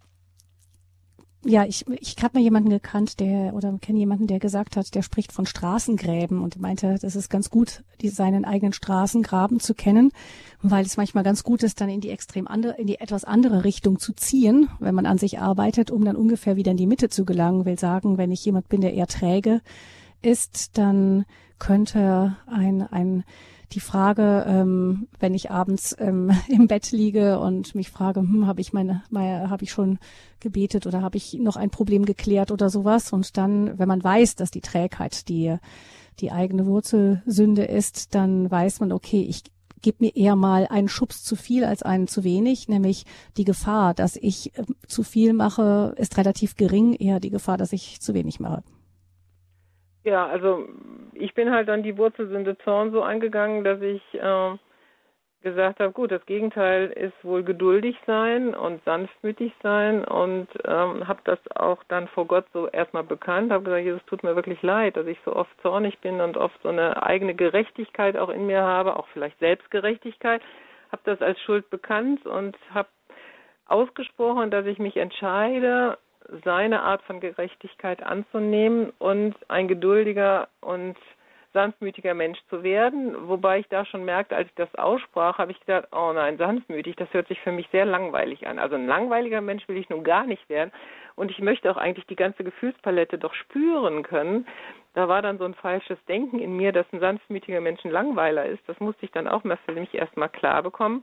Ja, ich, ich habe mal jemanden gekannt, der, oder kenne jemanden, der gesagt hat, der spricht von Straßengräben und meinte, das ist ganz gut, die, seinen eigenen Straßengraben zu kennen, weil es manchmal ganz gut ist, dann in die extrem andere, in die etwas andere Richtung zu ziehen, wenn man an sich arbeitet, um dann ungefähr wieder in die Mitte zu gelangen. Will sagen, wenn ich jemand bin, der eher träge ist, dann könnte ein, ein, die Frage, ähm, wenn ich abends ähm, im Bett liege und mich frage, hm, habe ich meine, meine habe ich schon gebetet oder habe ich noch ein Problem geklärt oder sowas? Und dann, wenn man weiß, dass die Trägheit die die eigene Wurzelsünde ist, dann weiß man, okay, ich gebe mir eher mal einen Schubs zu viel als einen zu wenig, nämlich die Gefahr, dass ich äh, zu viel mache, ist relativ gering, eher die Gefahr, dass ich zu wenig mache. Ja, also ich bin halt dann die Wurzelsünde Zorn so angegangen, dass ich äh, gesagt habe, gut, das Gegenteil ist wohl geduldig sein und sanftmütig sein und ähm, habe das auch dann vor Gott so erstmal bekannt, habe gesagt, Jesus, tut mir wirklich leid, dass ich so oft zornig bin und oft so eine eigene Gerechtigkeit auch in mir habe, auch vielleicht Selbstgerechtigkeit, habe das als Schuld bekannt und habe ausgesprochen, dass ich mich entscheide, seine Art von Gerechtigkeit anzunehmen und ein geduldiger und sanftmütiger Mensch zu werden. Wobei ich da schon merkte, als ich das aussprach, habe ich gedacht, oh nein, sanftmütig, das hört sich für mich sehr langweilig an. Also ein langweiliger Mensch will ich nun gar nicht werden. Und ich möchte auch eigentlich die ganze Gefühlspalette doch spüren können. Da war dann so ein falsches Denken in mir, dass ein sanftmütiger Mensch ein Langweiler ist. Das musste ich dann auch mal für mich erstmal klar bekommen.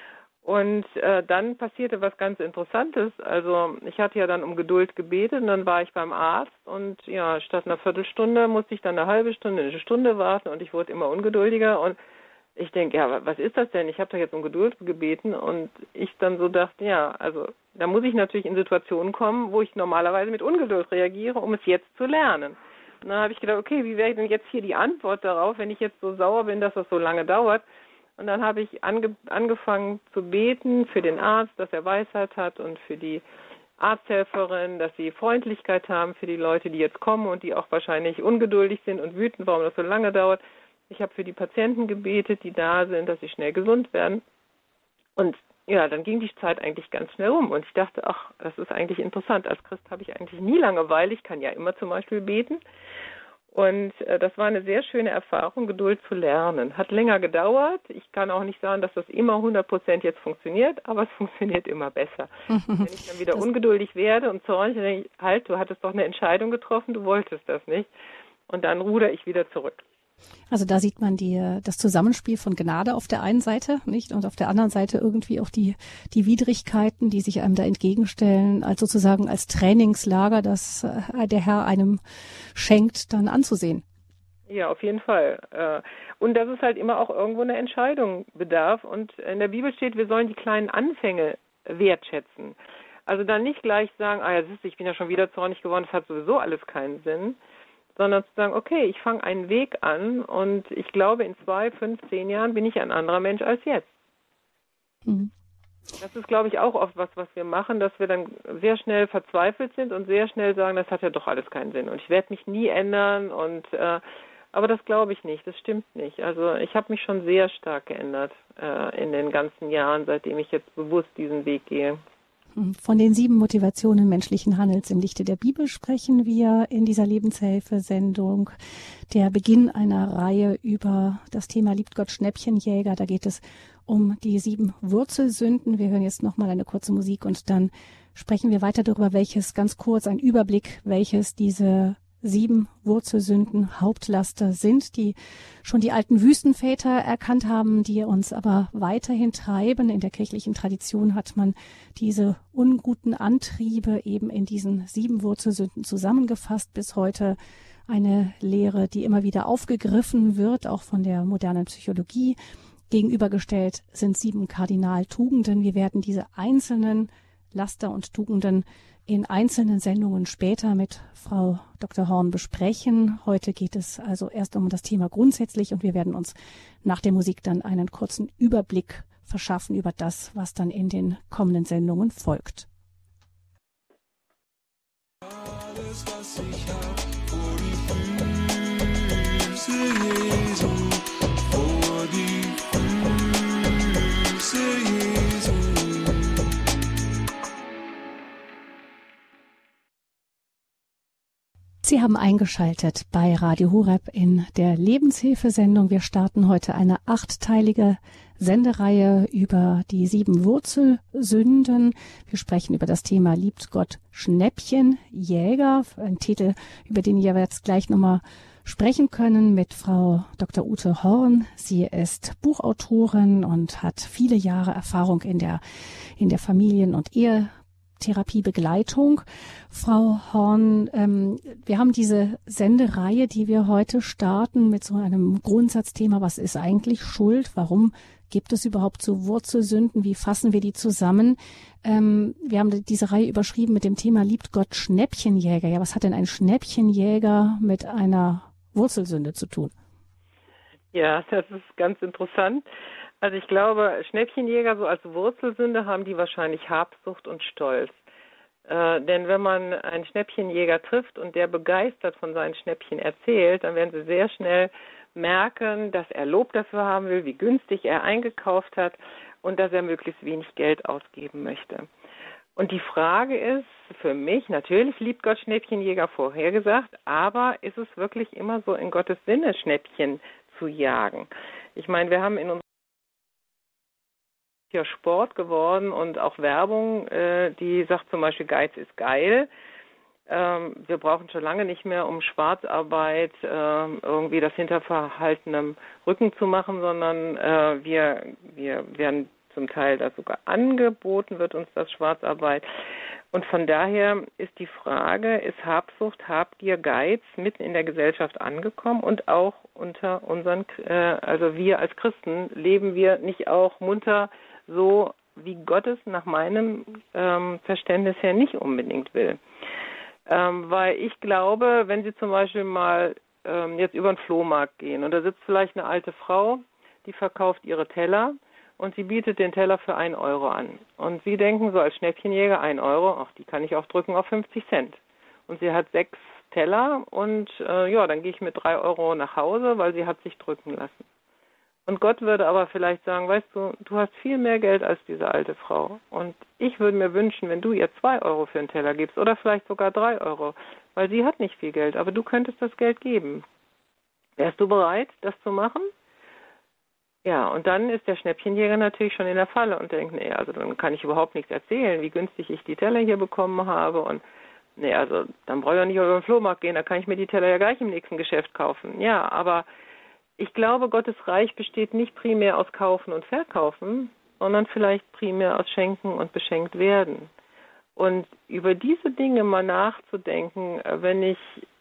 Und äh, dann passierte was ganz Interessantes. Also ich hatte ja dann um Geduld gebetet und dann war ich beim Arzt und ja, statt einer Viertelstunde musste ich dann eine halbe Stunde, eine Stunde warten und ich wurde immer ungeduldiger und ich denke, ja, was ist das denn? Ich habe doch jetzt um Geduld gebeten und ich dann so dachte, ja, also da muss ich natürlich in Situationen kommen, wo ich normalerweise mit Ungeduld reagiere, um es jetzt zu lernen. Und dann habe ich gedacht, okay, wie wäre denn jetzt hier die Antwort darauf, wenn ich jetzt so sauer bin, dass das so lange dauert? Und dann habe ich ange, angefangen zu beten für den Arzt, dass er Weisheit hat und für die Arzthelferin, dass sie Freundlichkeit haben für die Leute, die jetzt kommen und die auch wahrscheinlich ungeduldig sind und wütend, warum das so lange dauert. Ich habe für die Patienten gebetet, die da sind, dass sie schnell gesund werden. Und ja, dann ging die Zeit eigentlich ganz schnell rum. Und ich dachte, ach, das ist eigentlich interessant. Als Christ habe ich eigentlich nie Langeweile. Ich kann ja immer zum Beispiel beten. Und äh, das war eine sehr schöne Erfahrung, Geduld zu lernen. Hat länger gedauert. Ich kann auch nicht sagen, dass das immer hundert Prozent jetzt funktioniert, aber es funktioniert immer besser. Wenn ich dann wieder das ungeduldig werde und zornig, dann denke ich, halt, du hattest doch eine Entscheidung getroffen, du wolltest das nicht. Und dann ruder ich wieder zurück. Also da sieht man die, das Zusammenspiel von Gnade auf der einen Seite, nicht? Und auf der anderen Seite irgendwie auch die, die Widrigkeiten, die sich einem da entgegenstellen, als sozusagen als Trainingslager, das der Herr einem schenkt, dann anzusehen. Ja, auf jeden Fall. Und dass es halt immer auch irgendwo eine Entscheidung bedarf. Und in der Bibel steht, wir sollen die kleinen Anfänge wertschätzen. Also dann nicht gleich sagen, ah ja, siehst du, ich bin ja schon wieder zornig geworden, das hat sowieso alles keinen Sinn. Sondern zu sagen, okay, ich fange einen Weg an und ich glaube, in zwei, fünf, zehn Jahren bin ich ein anderer Mensch als jetzt. Mhm. Das ist, glaube ich, auch oft was, was wir machen, dass wir dann sehr schnell verzweifelt sind und sehr schnell sagen, das hat ja doch alles keinen Sinn und ich werde mich nie ändern und äh, aber das glaube ich nicht, das stimmt nicht. Also ich habe mich schon sehr stark geändert äh, in den ganzen Jahren, seitdem ich jetzt bewusst diesen Weg gehe. Von den sieben Motivationen menschlichen Handels im Lichte der Bibel sprechen wir in dieser Lebenshilfe-Sendung. Der Beginn einer Reihe über das Thema Liebt Gott Schnäppchenjäger. Da geht es um die sieben Wurzelsünden. Wir hören jetzt nochmal eine kurze Musik und dann sprechen wir weiter darüber, welches, ganz kurz ein Überblick, welches diese sieben Wurzelsünden, Hauptlaster sind, die schon die alten Wüstenväter erkannt haben, die uns aber weiterhin treiben. In der kirchlichen Tradition hat man diese unguten Antriebe eben in diesen sieben Wurzelsünden zusammengefasst. Bis heute eine Lehre, die immer wieder aufgegriffen wird, auch von der modernen Psychologie. Gegenübergestellt sind sieben Kardinaltugenden. Wir werden diese einzelnen Laster und Tugenden in einzelnen Sendungen später mit Frau Doktor Horn besprechen. Heute geht es also erst um das Thema grundsätzlich und wir werden uns nach der Musik dann einen kurzen Überblick verschaffen über das, was dann in den kommenden Sendungen folgt. Alles, was ich hab, vor die Füße Jesu, vor die Füße Jesu. Sie haben eingeschaltet bei Radio Horeb in der Lebenshilfesendung. Wir starten heute eine achtteilige Sendereihe über die sieben Wurzelsünden. Wir sprechen über das Thema Liebt Gott Schnäppchenjäger, ein Titel, über den wir jetzt gleich nochmal sprechen können mit Frau Doktor Ute Horn. Sie ist Buchautorin und hat viele Jahre Erfahrung in der, in der Familien- und Ehe Therapiebegleitung. Frau Horn, ähm, wir haben diese Sendereihe, die wir heute starten mit so einem Grundsatzthema. Was ist eigentlich Schuld? Warum gibt es überhaupt so Wurzelsünden? Wie fassen wir die zusammen? Ähm, wir haben diese Reihe überschrieben mit dem Thema Liebt Gott Schnäppchenjäger. Ja, was hat denn ein Schnäppchenjäger mit einer Wurzelsünde zu tun? Ja, das ist ganz interessant. Also ich glaube, Schnäppchenjäger so als Wurzelsünde haben die wahrscheinlich Habsucht und Stolz. Äh, denn wenn man einen Schnäppchenjäger trifft und der begeistert von seinen Schnäppchen erzählt, dann werden sie sehr schnell merken, dass er Lob dafür haben will, wie günstig er eingekauft hat und dass er möglichst wenig Geld ausgeben möchte. Und die Frage ist für mich, natürlich liebt Gott Schnäppchenjäger vorhergesagt, aber ist es wirklich immer so in Gottes Sinne, Schnäppchen zu jagen? Ich meine, wir haben in unserem ja Sport geworden und auch Werbung, äh, die sagt zum Beispiel, Geiz ist geil. Ähm, wir brauchen schon lange nicht mehr, um Schwarzarbeit äh, irgendwie das hinter verhaltenem Rücken zu machen, sondern äh, wir, wir werden zum Teil das sogar angeboten, wird uns das Schwarzarbeit. Und von daher ist die Frage, ist Habsucht, Habgier, Geiz mitten in der Gesellschaft angekommen und auch unter unseren, äh, also wir als Christen, leben wir nicht auch munter so, wie Gott es nach meinem ähm, Verständnis her nicht unbedingt will. Ähm, weil ich glaube, wenn Sie zum Beispiel mal ähm, jetzt über den Flohmarkt gehen und da sitzt vielleicht eine alte Frau, die verkauft ihre Teller und sie bietet den Teller für einen Euro an. Und Sie denken so als Schnäppchenjäger, ein Euro, ach, die kann ich auch drücken auf fünfzig Cent. Und sie hat sechs Teller und äh, ja, dann gehe ich mit drei Euro nach Hause, weil sie hat sich drücken lassen. Und Gott würde aber vielleicht sagen, weißt du, du hast viel mehr Geld als diese alte Frau. Und ich würde mir wünschen, wenn du ihr zwei Euro für einen Teller gibst oder vielleicht sogar drei Euro, weil sie hat nicht viel Geld, aber du könntest das Geld geben. Wärst du bereit, das zu machen? Ja, und dann ist der Schnäppchenjäger natürlich schon in der Falle und denkt, nee, also dann kann ich überhaupt nichts erzählen, wie günstig ich die Teller hier bekommen habe. Und nee, also dann brauche ich auch nicht über den Flohmarkt gehen, da kann ich mir die Teller ja gleich im nächsten Geschäft kaufen. Ja, aber ich glaube, Gottes Reich besteht nicht primär aus Kaufen und Verkaufen, sondern vielleicht primär aus Schenken und beschenkt werden. Und über diese Dinge mal nachzudenken, wenn ich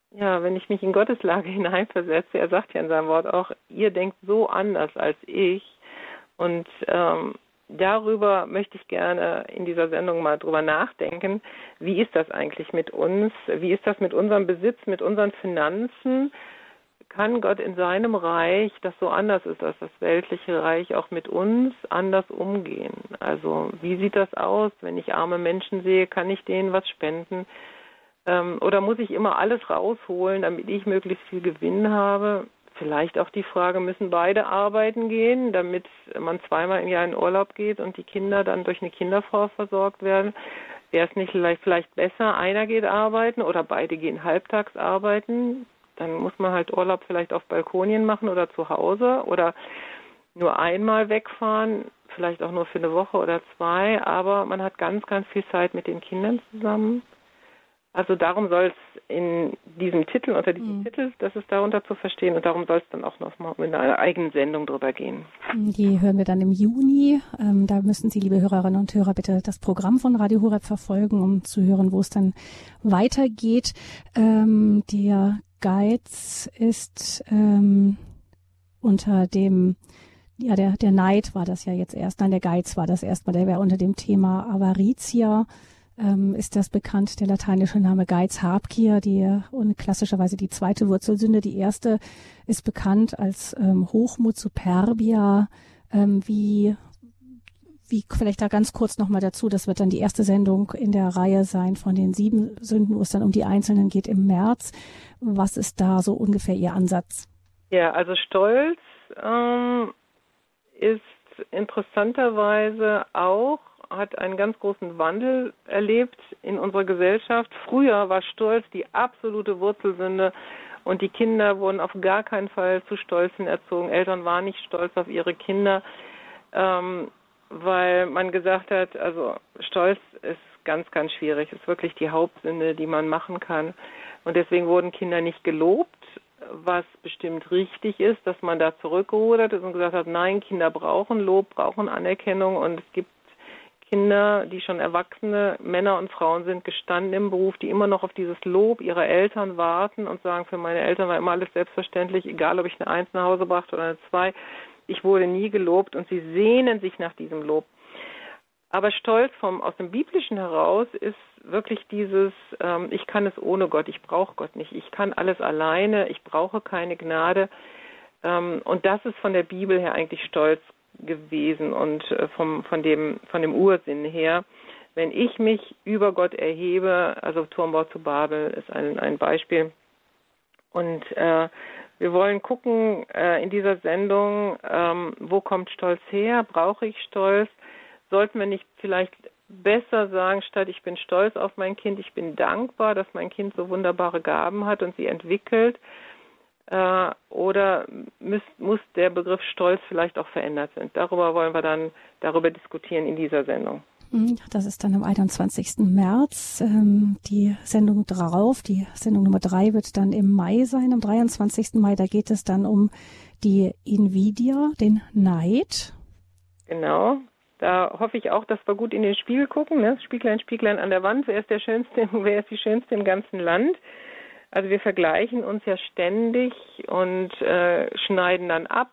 Ja, wenn ich mich in Gottes Lage hineinversetze, er sagt ja in seinem Wort auch, ihr denkt so anders als ich. Und ähm, darüber möchte ich gerne in dieser Sendung mal drüber nachdenken. Wie ist das eigentlich mit uns? Wie ist das mit unserem Besitz, mit unseren Finanzen? Kann Gott in seinem Reich, das so anders ist als das weltliche Reich, auch mit uns anders umgehen? Also wie sieht das aus, wenn ich arme Menschen sehe? Kann ich denen was spenden? Ähm, oder muss ich immer alles rausholen, damit ich möglichst viel Gewinn habe? Vielleicht auch die Frage, müssen beide arbeiten gehen, damit man zweimal im Jahr in Urlaub geht und die Kinder dann durch eine Kinderfrau versorgt werden? Wäre es nicht vielleicht, vielleicht besser, einer geht arbeiten oder beide gehen halbtags arbeiten? Dann muss man halt Urlaub vielleicht auf Balkonien machen oder zu Hause oder nur einmal wegfahren, vielleicht auch nur für eine Woche oder zwei, aber man hat ganz, ganz viel Zeit mit den Kindern zusammen. Also darum soll es in diesem Titel, unter diesem mhm. Titel, das ist darunter zu verstehen und darum soll es dann auch noch mal in einer eigenen Sendung drüber gehen. Die hören wir dann im Juni. Ähm, da müssen Sie, liebe Hörerinnen und Hörer, bitte das Programm von Radio Horeb verfolgen, um zu hören, wo es dann weitergeht. Ähm, der Geiz ist ähm, unter dem, ja, der, der Neid war das ja jetzt erst, nein, der Geiz war das erstmal, der wäre unter dem Thema Avaritia. Ähm, ist das bekannt, der lateinische Name Geiz, Habgier, die und klassischerweise die zweite Wurzelsünde. Die erste ist bekannt als ähm, Hochmut, Superbia. Ähm, wie, wie vielleicht da ganz kurz nochmal dazu, das wird dann die erste Sendung in der Reihe sein von den sieben Sünden, wo es dann um die einzelnen geht im März. Was ist da so ungefähr Ihr Ansatz? Ja, also Stolz ähm, ist interessanterweise auch hat einen ganz großen Wandel erlebt in unserer Gesellschaft. Früher war Stolz die absolute Wurzelsünde und die Kinder wurden auf gar keinen Fall zu Stolzen erzogen. Eltern waren nicht stolz auf ihre Kinder, ähm, weil man gesagt hat, also Stolz ist ganz, ganz schwierig, ist wirklich die Hauptsünde, die man machen kann. Und deswegen wurden Kinder nicht gelobt, was bestimmt richtig ist, dass man da zurückgerudert ist und gesagt hat, nein, Kinder brauchen Lob, brauchen Anerkennung und es gibt Kinder, die schon erwachsene Männer und Frauen sind, gestanden im Beruf, die immer noch auf dieses Lob ihrer Eltern warten und sagen, für meine Eltern war immer alles selbstverständlich, egal ob ich eine Eins nach Hause brachte oder eine Zwei, ich wurde nie gelobt und sie sehnen sich nach diesem Lob. Aber Stolz vom, aus dem Biblischen heraus ist wirklich dieses, ähm, ich kann es ohne Gott, ich brauche Gott nicht, ich kann alles alleine, ich brauche keine Gnade. Ähm, und das ist von der Bibel her eigentlich Stolz gewesen und vom, von dem, von dem Ursinn her. Wenn ich mich über Gott erhebe, also Turmbau zu Babel ist ein, ein Beispiel. Und äh, wir wollen gucken äh, in dieser Sendung, ähm, wo kommt Stolz her? Brauche ich Stolz? Sollten wir nicht vielleicht besser sagen, statt ich bin stolz auf mein Kind, ich bin dankbar, dass mein Kind so wunderbare Gaben hat und sie entwickelt? Äh, oder muss, muss der Begriff Stolz vielleicht auch verändert sein? Darüber wollen wir dann darüber diskutieren in dieser Sendung. Das ist dann am einundzwanzigsten März. Ähm, die Sendung drauf, die Sendung Nummer drei wird dann im Mai sein, am dreiundzwanzigsten Mai. Da geht es dann um die Invidia, den Neid. Genau. Da hoffe ich auch, dass wir gut in den Spiegel gucken. Ne? Spieglein, Spieglein an der Wand. Wer ist der Schönste, wer ist die Schönste im ganzen Land? Also wir vergleichen uns ja ständig und äh, schneiden dann ab,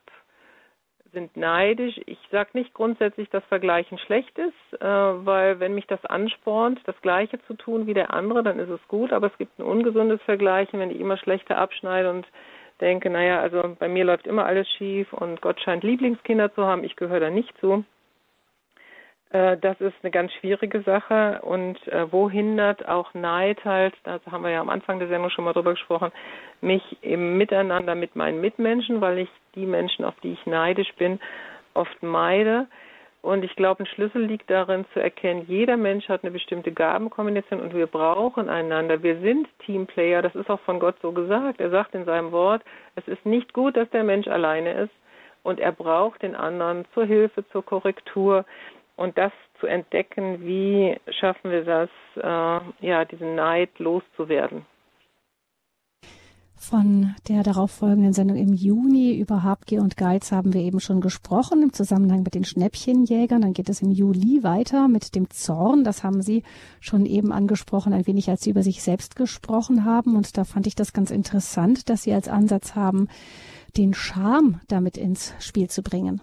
sind neidisch. Ich sage nicht grundsätzlich, dass Vergleichen schlecht ist, äh, weil wenn mich das anspornt, das Gleiche zu tun wie der andere, dann ist es gut. Aber es gibt ein ungesundes Vergleichen, wenn ich immer schlechter abschneide und denke, naja, also bei mir läuft immer alles schief und Gott scheint Lieblingskinder zu haben, ich gehöre da nicht zu. Das ist eine ganz schwierige Sache und äh, wo hindert auch Neid halt, da haben wir ja am Anfang der Sendung schon mal drüber gesprochen, mich im Miteinander mit meinen Mitmenschen, weil ich die Menschen, auf die ich neidisch bin, oft meide. Und ich glaube, ein Schlüssel liegt darin zu erkennen, jeder Mensch hat eine bestimmte Gabenkombination und wir brauchen einander. Wir sind Teamplayer, das ist auch von Gott so gesagt. Er sagt in seinem Wort, es ist nicht gut, dass der Mensch alleine ist und er braucht den anderen zur Hilfe, zur Korrektur. Und das zu entdecken, wie schaffen wir das, äh, ja, diesen Neid loszuwerden. Von der darauffolgenden Sendung im Juni über Habgier und Geiz haben wir eben schon gesprochen im Zusammenhang mit den Schnäppchenjägern. Dann geht es im Juli weiter mit dem Zorn. Das haben Sie schon eben angesprochen, ein wenig, als Sie über sich selbst gesprochen haben. Und da fand ich das ganz interessant, dass Sie als Ansatz haben, den Scham damit ins Spiel zu bringen.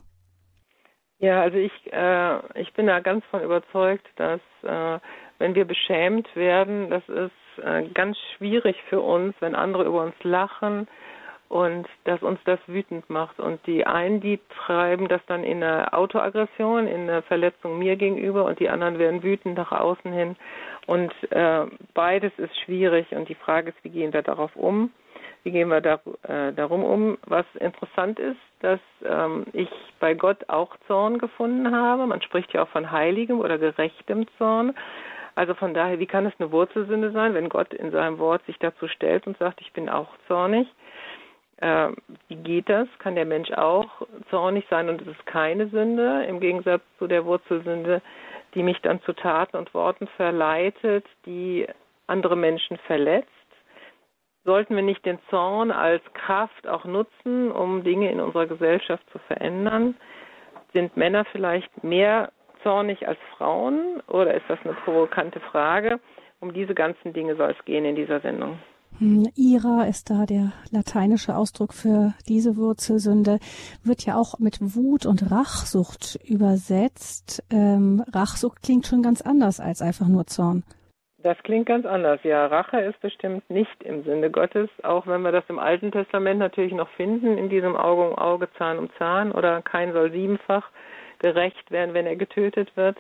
Ja, also ich, äh, ich bin da ganz von überzeugt, dass äh, wenn wir beschämt werden, das ist äh, ganz schwierig für uns, wenn andere über uns lachen und dass uns das wütend macht. Und die einen, die treiben das dann in eine Autoaggression, in eine Verletzung mir gegenüber und die anderen werden wütend nach außen hin. Und äh, beides ist schwierig und die Frage ist, wie gehen wir darauf um? Wie gehen wir da, äh, darum um? Was interessant ist, dass ähm, ich bei Gott auch Zorn gefunden habe. Man spricht ja auch von heiligem oder gerechtem Zorn. Also von daher, wie kann es eine Wurzelsünde sein, wenn Gott in seinem Wort sich dazu stellt und sagt, ich bin auch zornig? Äh, wie geht das? Kann der Mensch auch zornig sein und es ist keine Sünde, im Gegensatz zu der Wurzelsünde, die mich dann zu Taten und Worten verleitet, die andere Menschen verletzt? Sollten wir nicht den Zorn als Kraft auch nutzen, um Dinge in unserer Gesellschaft zu verändern? Sind Männer vielleicht mehr zornig als Frauen oder ist das eine provokante Frage? Um diese ganzen Dinge soll es gehen in dieser Sendung. Ira ist da der lateinische Ausdruck für diese Wurzelsünde, wird ja auch mit Wut und Rachsucht übersetzt. Ähm, Rachsucht klingt schon ganz anders als einfach nur Zorn. Das klingt ganz anders. Ja, Rache ist bestimmt nicht im Sinne Gottes, auch wenn wir das im Alten Testament natürlich noch finden, in diesem Auge um Auge, Zahn um Zahn oder kein soll siebenfach gerecht werden, wenn er getötet wird.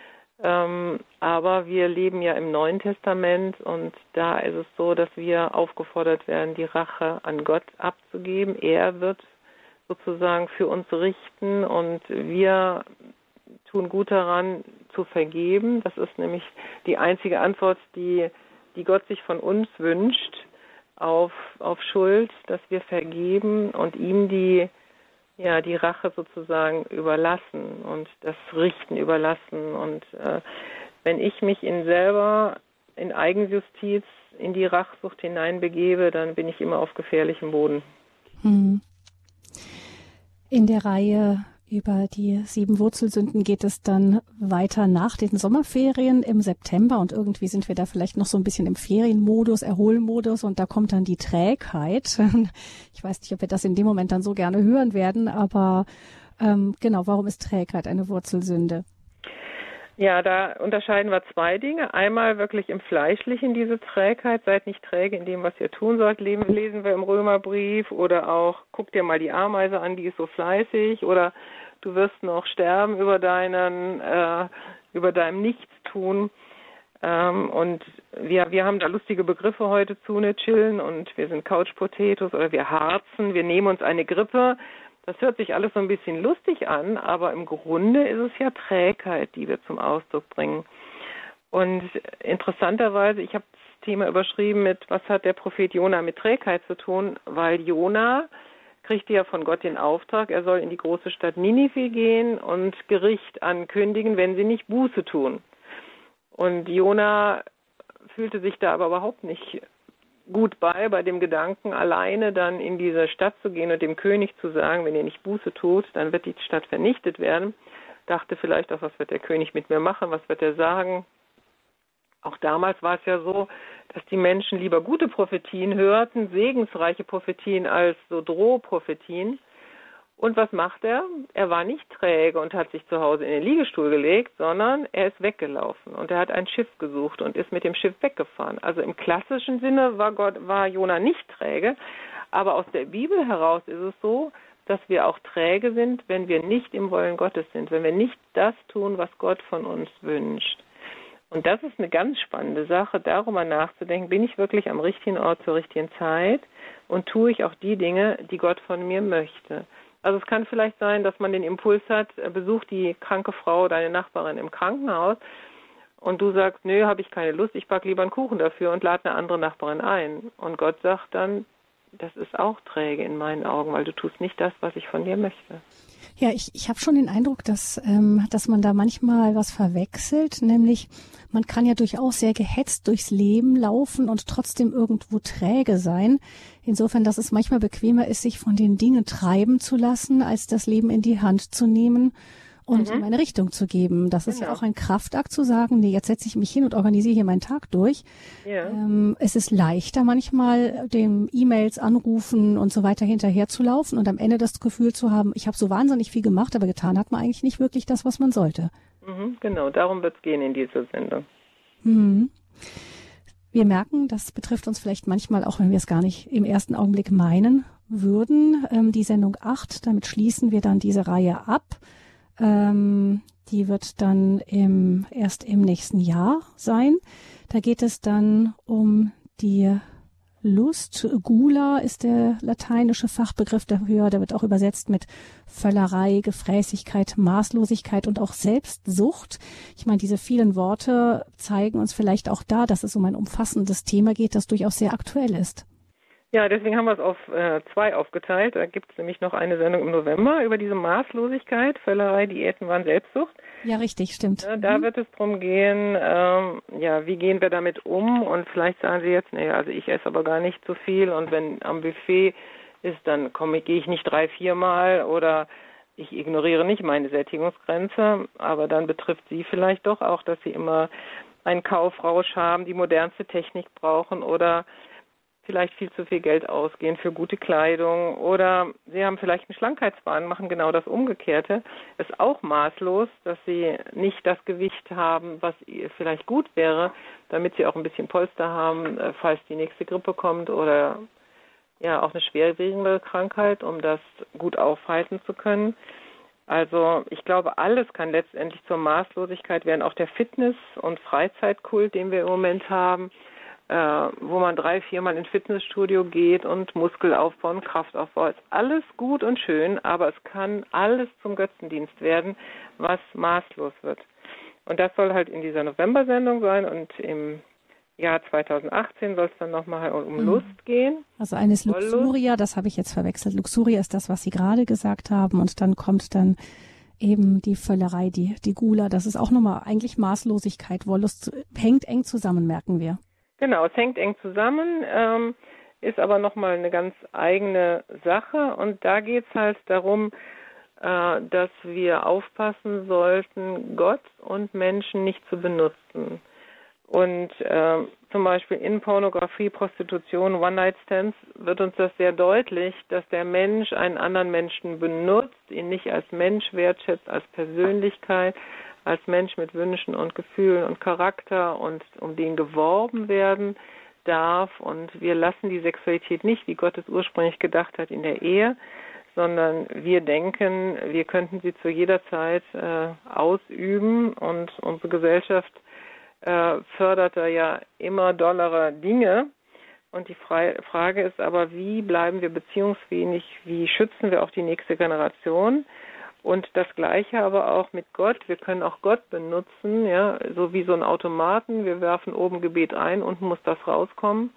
Ähm, aber wir leben ja im Neuen Testament und da ist es so, dass wir aufgefordert werden, die Rache an Gott abzugeben. Er wird sozusagen für uns richten und wir tun gut daran, zu vergeben. Das ist nämlich die einzige Antwort, die, die Gott sich von uns wünscht auf, auf Schuld, dass wir vergeben und ihm die, ja, die Rache sozusagen überlassen und das Richten überlassen. Und äh, wenn ich mich in selber in Eigenjustiz in die Rachsucht hineinbegebe, dann bin ich immer auf gefährlichem Boden. Hm. In der Reihe über die sieben Wurzelsünden geht es dann weiter nach den Sommerferien im September und irgendwie sind wir da vielleicht noch so ein bisschen im Ferienmodus, Erholmodus und da kommt dann die Trägheit. Ich weiß nicht, ob wir das in dem Moment dann so gerne hören werden, aber ähm, genau, warum ist Trägheit eine Wurzelsünde? Ja, da unterscheiden wir zwei Dinge. Einmal wirklich im Fleischlichen diese Trägheit. Seid nicht träge in dem, was ihr tun sollt, lesen wir im Römerbrief. Oder auch, guck dir mal die Ameise an, die ist so fleißig. Oder du wirst noch sterben über deinen, äh, über deinem Nichtstun. Ähm, und wir, wir haben da lustige Begriffe heute zu, ne, chillen und wir sind Couch Potatoes oder wir harzen, wir nehmen uns eine Grippe. Das hört sich alles so ein bisschen lustig an, aber im Grunde ist es ja Trägheit, die wir zum Ausdruck bringen. Und interessanterweise, ich habe das Thema überschrieben mit, was hat der Prophet Jona mit Trägheit zu tun, weil Jona kriegte ja von Gott den Auftrag, er soll in die große Stadt Ninive gehen und Gericht ankündigen, wenn sie nicht Buße tun. Und Jona fühlte sich da aber überhaupt nicht gut bei, bei dem Gedanken, alleine dann in diese Stadt zu gehen und dem König zu sagen, wenn ihr nicht Buße tut, dann wird die Stadt vernichtet werden. Dachte vielleicht auch, was wird der König mit mir machen, was wird er sagen? Auch damals war es ja so, dass die Menschen lieber gute Prophetien hörten, segensreiche Prophetien als so Drohprophetien. Und was macht er? Er war nicht träge und hat sich zu Hause in den Liegestuhl gelegt, sondern er ist weggelaufen und er hat ein Schiff gesucht und ist mit dem Schiff weggefahren. Also im klassischen Sinne war Gott, war Jona nicht träge, aber aus der Bibel heraus ist es so, dass wir auch träge sind, wenn wir nicht im Wollen Gottes sind, wenn wir nicht das tun, was Gott von uns wünscht. Und das ist eine ganz spannende Sache, darüber nachzudenken, bin ich wirklich am richtigen Ort zur richtigen Zeit und tue ich auch die Dinge, die Gott von mir möchte. Also es kann vielleicht sein, dass man den Impuls hat, besuch die kranke Frau, deine Nachbarin im Krankenhaus und du sagst, nö, habe ich keine Lust, ich backe lieber einen Kuchen dafür und lade eine andere Nachbarin ein. Und Gott sagt dann, das ist auch träge in meinen Augen, weil du tust nicht das, was ich von dir möchte. Ja, ich, ich habe schon den Eindruck, dass, ähm, dass man da manchmal was verwechselt, nämlich man kann ja durchaus sehr gehetzt durchs Leben laufen und trotzdem irgendwo träge sein. Insofern, dass es manchmal bequemer ist, sich von den Dingen treiben zu lassen, als das Leben in die Hand zu nehmen und Mhm. ihm eine Richtung zu geben. Das ist ja Genau. auch ein Kraftakt zu sagen, nee, jetzt setze ich mich hin und organisiere hier meinen Tag durch. Ja. Ähm, es ist leichter manchmal, dem E-Mails, Anrufen und so weiter hinterherzulaufen und am Ende das Gefühl zu haben, ich habe so wahnsinnig viel gemacht, aber getan hat man eigentlich nicht wirklich das, was man sollte. Mhm. Genau, darum wird es gehen in dieser Sendung. Mhm. Wir merken, das betrifft uns vielleicht manchmal, auch wenn wir es gar nicht im ersten Augenblick meinen würden. Ähm, die Sendung acht, damit schließen wir dann diese Reihe ab. Ähm, die wird dann im, erst im nächsten Jahr sein. Da geht es dann um die Lust. Gula ist der lateinische Fachbegriff dafür. Der wird auch übersetzt mit Völlerei, Gefräßigkeit, Maßlosigkeit und auch Selbstsucht. Ich meine, diese vielen Worte zeigen uns vielleicht auch da, dass es um ein umfassendes Thema geht, das durchaus sehr aktuell ist. Ja, deswegen haben wir es auf äh, zwei aufgeteilt. Da gibt es nämlich noch eine Sendung im November über diese Maßlosigkeit, Völlerei, Diäten, Wahn, Selbstsucht. Ja, richtig, stimmt. Ja, da mhm. wird es darum gehen, ähm, ja, wie gehen wir damit um? Und vielleicht sagen Sie jetzt, nee, also ich esse aber gar nicht so viel und wenn am Buffet ist, dann komme ich, gehe ich nicht drei, viermal oder ich ignoriere nicht meine Sättigungsgrenze, aber dann betrifft Sie vielleicht doch auch, dass Sie immer einen Kaufrausch haben, die modernste Technik brauchen oder vielleicht viel zu viel Geld ausgehen für gute Kleidung oder Sie haben vielleicht einen Schlankheitswahn, machen genau das Umgekehrte. Ist auch maßlos, dass Sie nicht das Gewicht haben, was vielleicht gut wäre, damit Sie auch ein bisschen Polster haben, falls die nächste Grippe kommt oder ja auch eine schwerwiegendere Krankheit, um das gut aufhalten zu können. Also ich glaube, alles kann letztendlich zur Maßlosigkeit werden, auch der Fitness- und Freizeitkult, den wir im Moment haben, Äh, wo man drei, viermal ins Fitnessstudio geht und Muskelaufbau und Kraftaufbau. Ist alles gut und schön, aber es kann alles zum Götzendienst werden, was maßlos wird. Und das soll halt in dieser November-Sendung sein und im Jahr zweitausendachtzehn soll es dann nochmal um Mhm. Lust gehen. Also eines Luxuria, das habe ich jetzt verwechselt. Luxuria ist das, was Sie gerade gesagt haben und dann kommt dann eben die Völlerei, die, die Gula. Das ist auch nochmal eigentlich Maßlosigkeit. Wollust hängt eng zusammen, merken wir. Genau, es hängt eng zusammen, ähm, ist aber nochmal eine ganz eigene Sache und da geht es halt darum, äh, dass wir aufpassen sollten, Gott und Menschen nicht zu benutzen. Und äh, zum Beispiel in Pornografie, Prostitution, One-Night-Stands wird uns das sehr deutlich, dass der Mensch einen anderen Menschen benutzt, ihn nicht als Mensch wertschätzt, als Persönlichkeit, als Mensch mit Wünschen und Gefühlen und Charakter und um den geworben werden darf. Und wir lassen die Sexualität nicht, wie Gott es ursprünglich gedacht hat, in der Ehe, sondern wir denken, wir könnten sie zu jeder Zeit äh, ausüben. Und unsere Gesellschaft äh, fördert da ja immer dollere Dinge. Und die Frage ist aber, wie bleiben wir beziehungsfähig, wie schützen wir auch die nächste Generation? Und das Gleiche aber auch mit Gott. Wir können auch Gott benutzen, ja, so wie so ein Automaten. Wir werfen oben Gebet ein, unten muss das rauskommen.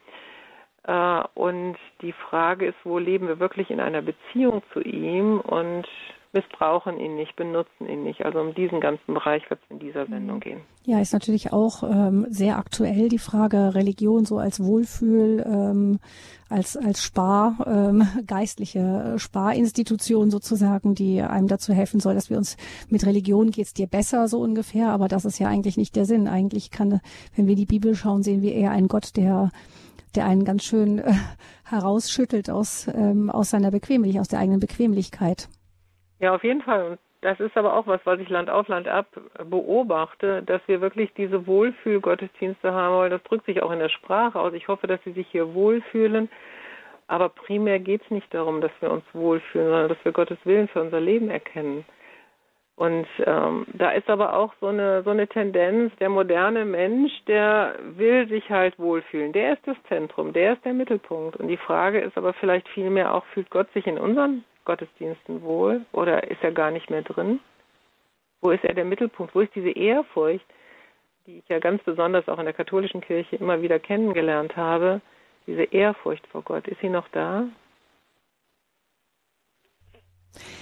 Äh, und die Frage ist, wo leben wir wirklich in einer Beziehung zu ihm und missbrauchen ihn nicht, benutzen ihn nicht. Also um diesen ganzen Bereich wird es in dieser Sendung gehen. Ja, ist natürlich auch ähm, sehr aktuell die Frage Religion so als Wohlfühl, ähm, als als Spar, ähm, geistliche Sparinstitution sozusagen, die einem dazu helfen soll, dass wir uns mit Religion geht's dir besser so ungefähr. Aber das ist ja eigentlich nicht der Sinn. Eigentlich kann, wenn wir die Bibel schauen, sehen wir eher einen Gott, der der einen ganz schön äh, herausschüttelt aus ähm, aus seiner Bequemlichkeit, aus der eigenen Bequemlichkeit. Ja, auf jeden Fall. Und das ist aber auch was, was ich Land auf Land ab beobachte, dass wir wirklich diese Wohlfühl-Gottesdienste haben, weil das drückt sich auch in der Sprache aus. Ich hoffe, dass Sie sich hier wohlfühlen. Aber primär geht es nicht darum, dass wir uns wohlfühlen, sondern dass wir Gottes Willen für unser Leben erkennen. Und ähm, da ist aber auch so eine, so eine Tendenz, der moderne Mensch, der will sich halt wohlfühlen. Der ist das Zentrum, der ist der Mittelpunkt. Und die Frage ist aber vielleicht vielmehr auch, fühlt Gott sich in unseren Gottesdiensten wohl oder ist er gar nicht mehr drin? Wo ist er der Mittelpunkt? Wo ist diese Ehrfurcht, die ich ja ganz besonders auch in der katholischen Kirche immer wieder kennengelernt habe? Diese Ehrfurcht vor Gott, ist sie noch da?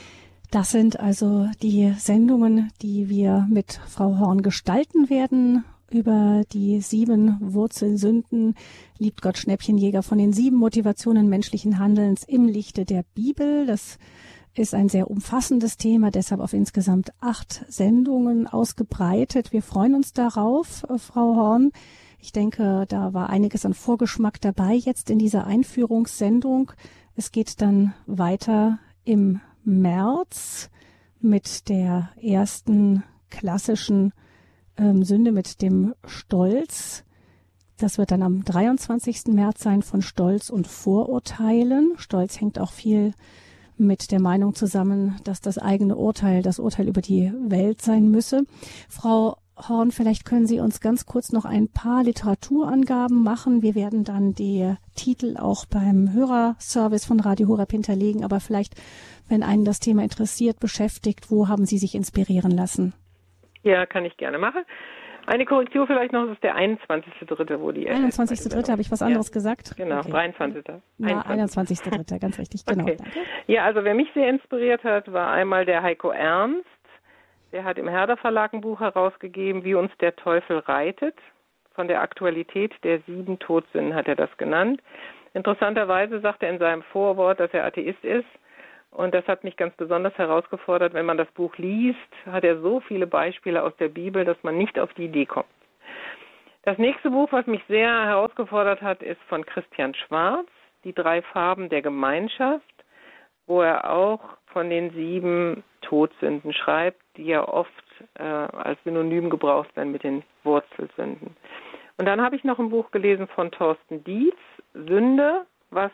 Das sind also die Sendungen, die wir mit Frau Horn gestalten werden. Über die sieben Wurzelsünden liebt Gott Schnäppchenjäger von den sieben Motivationen menschlichen Handelns im Lichte der Bibel. Das ist ein sehr umfassendes Thema, deshalb auf insgesamt acht Sendungen ausgebreitet. Wir freuen uns darauf, Frau Horn. Ich denke, da war einiges an Vorgeschmack dabei jetzt in dieser Einführungssendung. Es geht dann weiter im März mit der ersten klassischen ähm, Sünde, mit dem Stolz. Das wird dann am dreiundzwanzigsten März sein, von Stolz und Vorurteilen. Stolz hängt auch viel mit der Meinung zusammen, dass das eigene Urteil das Urteil über die Welt sein müsse. Frau Horn, vielleicht können Sie uns ganz kurz noch ein paar Literaturangaben machen. Wir werden dann die Titel auch beim Hörerservice von Radio Horeb hinterlegen. Aber vielleicht, wenn einen das Thema interessiert, beschäftigt, wo haben Sie sich inspirieren lassen? Ja, kann ich gerne machen. Eine Korrektur vielleicht noch, das ist der einundzwanzigste dritte wo die... einundzwanzigste dritte habe ich was anderes ja. gesagt? Genau, okay. dreiundzwanzigste Ja, einundzwanzigste dritte ganz richtig, genau. Okay. Danke. Ja, also wer mich sehr inspiriert hat, war einmal der Heiko Ernst. Der hat im Herder Verlag ein Buch herausgegeben, Wie uns der Teufel reitet. Von der Aktualität der sieben Todsünden hat er das genannt. Interessanterweise sagt er in seinem Vorwort, dass er Atheist ist. Und das hat mich ganz besonders herausgefordert. Wenn man das Buch liest, hat er so viele Beispiele aus der Bibel, dass man nicht auf die Idee kommt. Das nächste Buch, was mich sehr herausgefordert hat, ist von Christian Schwarz, Die drei Farben der Gemeinschaft, wo er auch von den sieben Todsünden schreibt, die ja oft äh, als Synonym gebraucht werden mit den Wurzelsünden. Und dann habe ich noch ein Buch gelesen von Thorsten Dietz, Sünde, was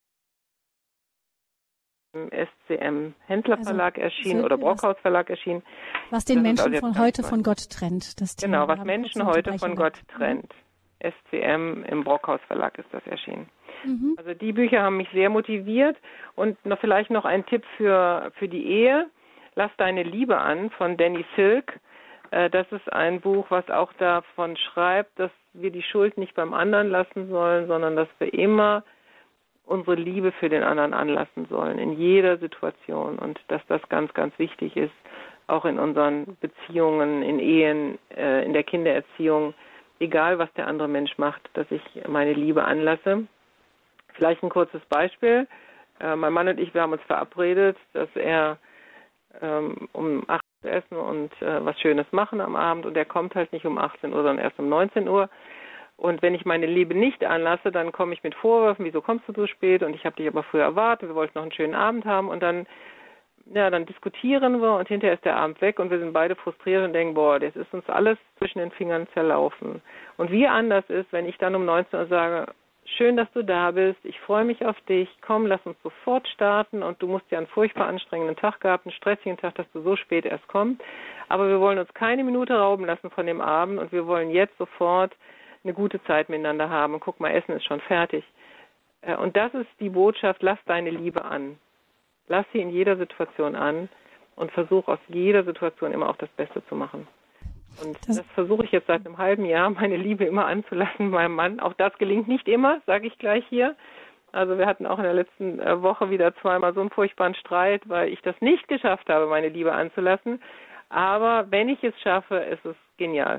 im S C M Händler Verlag also, erschienen oder Brockhaus Verlag erschienen. Was den das Menschen also von heute von Gott trennt. Das Thema. Genau, was Menschen heute von Gott trennt. Mhm. S C M im Brockhaus Verlag ist das erschienen. Mhm. Also die Bücher haben mich sehr motiviert. Und noch vielleicht noch ein Tipp für, für die Ehe. Lass deine Liebe an von Danny Silk. Das ist ein Buch, was auch davon schreibt, dass wir die Schuld nicht beim anderen lassen sollen, sondern dass wir immer unsere Liebe für den anderen anlassen sollen, in jeder Situation. Und dass das ganz, ganz wichtig ist, auch in unseren Beziehungen, in Ehen, in der Kindererziehung, egal was der andere Mensch macht, dass ich meine Liebe anlasse. Vielleicht ein kurzes Beispiel. Mein Mann und ich, wir haben uns verabredet, dass er ähm, um acht Uhr essen und äh, was Schönes machen am Abend und er kommt halt nicht um achtzehn Uhr, sondern erst um neunzehn Uhr. Und wenn ich meine Liebe nicht anlasse, dann komme ich mit Vorwürfen, wieso kommst du so spät und ich habe dich aber früher erwartet, wir wollten noch einen schönen Abend haben und dann, ja, dann diskutieren wir und hinterher ist der Abend weg und wir sind beide frustriert und denken, boah, das ist uns alles zwischen den Fingern zerlaufen. Und wie anders ist, wenn ich dann um neunzehn Uhr sage, schön, dass du da bist, ich freue mich auf dich, komm, lass uns sofort starten und du musst ja einen furchtbar anstrengenden Tag gehabt, einen stressigen Tag, dass du so spät erst kommst, aber wir wollen uns keine Minute rauben lassen von dem Abend und wir wollen jetzt sofort eine gute Zeit miteinander haben und guck mal, Essen ist schon fertig. Und das ist die Botschaft, lass deine Liebe an. Lass sie in jeder Situation an und versuch aus jeder Situation immer auch das Beste zu machen. Und das, das versuche ich jetzt seit einem halben Jahr, meine Liebe immer anzulassen, meinem Mann. Auch das gelingt nicht immer, sage ich gleich hier. Also wir hatten auch in der letzten Woche wieder zweimal so einen furchtbaren Streit, weil ich das nicht geschafft habe, meine Liebe anzulassen. Aber wenn ich es schaffe, ist es genial.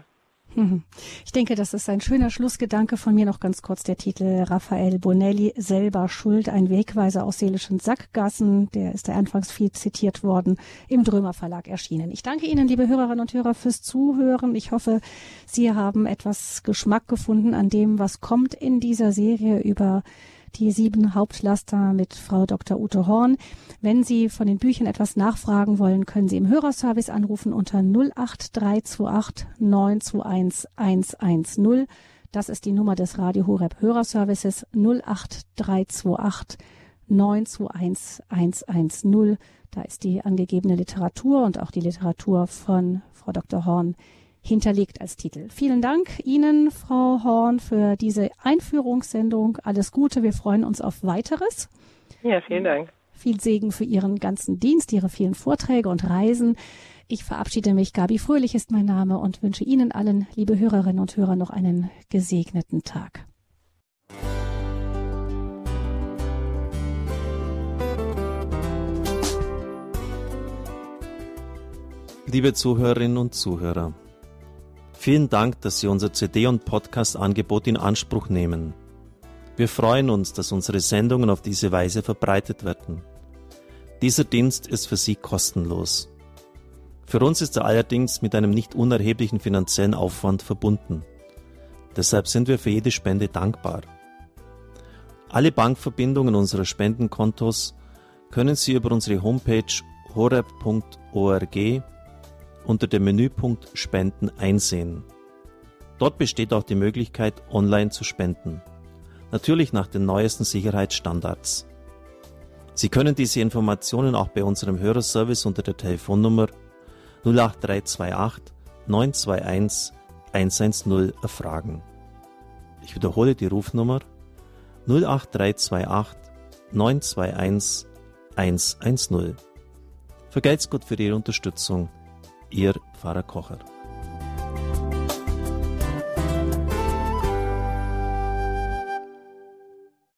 Ich denke, das ist ein schöner Schlussgedanke von mir. Noch ganz kurz der Titel Raphael Bonelli, Selber schuld, ein Wegweiser aus seelischen Sackgassen. Der ist ja anfangs viel zitiert worden, im Drömer Verlag erschienen. Ich danke Ihnen, liebe Hörerinnen und Hörer, fürs Zuhören. Ich hoffe, Sie haben etwas Geschmack gefunden an dem, was kommt in dieser Serie über die sieben Hauptlaster mit Frau Doktor Ute Horn. Wenn Sie von den Büchern etwas nachfragen wollen, können Sie im Hörerservice anrufen unter null acht drei zwei acht neun zwei eins eins eins null. Das ist die Nummer des Radio Horeb Hörerservices null acht drei zwei acht neun zwei eins eins eins null. Da ist die angegebene Literatur und auch die Literatur von Frau Doktor Horn hinterlegt als Titel. Vielen Dank Ihnen, Frau Horn, für diese Einführungssendung. Alles Gute, wir freuen uns auf Weiteres. Ja, vielen Dank. Viel Segen für Ihren ganzen Dienst, Ihre vielen Vorträge und Reisen. Ich verabschiede mich, Gabi Fröhlich ist mein Name und wünsche Ihnen allen, liebe Hörerinnen und Hörer, noch einen gesegneten Tag. Liebe Zuhörerinnen und Zuhörer, vielen Dank, dass Sie unser C D- und Podcast-Angebot in Anspruch nehmen. Wir freuen uns, dass unsere Sendungen auf diese Weise verbreitet werden. Dieser Dienst ist für Sie kostenlos. Für uns ist er allerdings mit einem nicht unerheblichen finanziellen Aufwand verbunden. Deshalb sind wir für jede Spende dankbar. Alle Bankverbindungen unserer Spendenkontos können Sie über unsere Homepage horeb punkt org unter dem Menüpunkt Spenden einsehen. Dort besteht auch die Möglichkeit, online zu spenden. Natürlich nach den neuesten Sicherheitsstandards. Sie können diese Informationen auch bei unserem Hörerservice unter der Telefonnummer null acht drei zwei acht neun zwei eins eins eins null erfragen. Ich wiederhole die Rufnummer null acht drei zwei acht neun zwei eins eins eins null. Vergelt's Gott für Ihre Unterstützung. Ihr Pfarrer Kocher.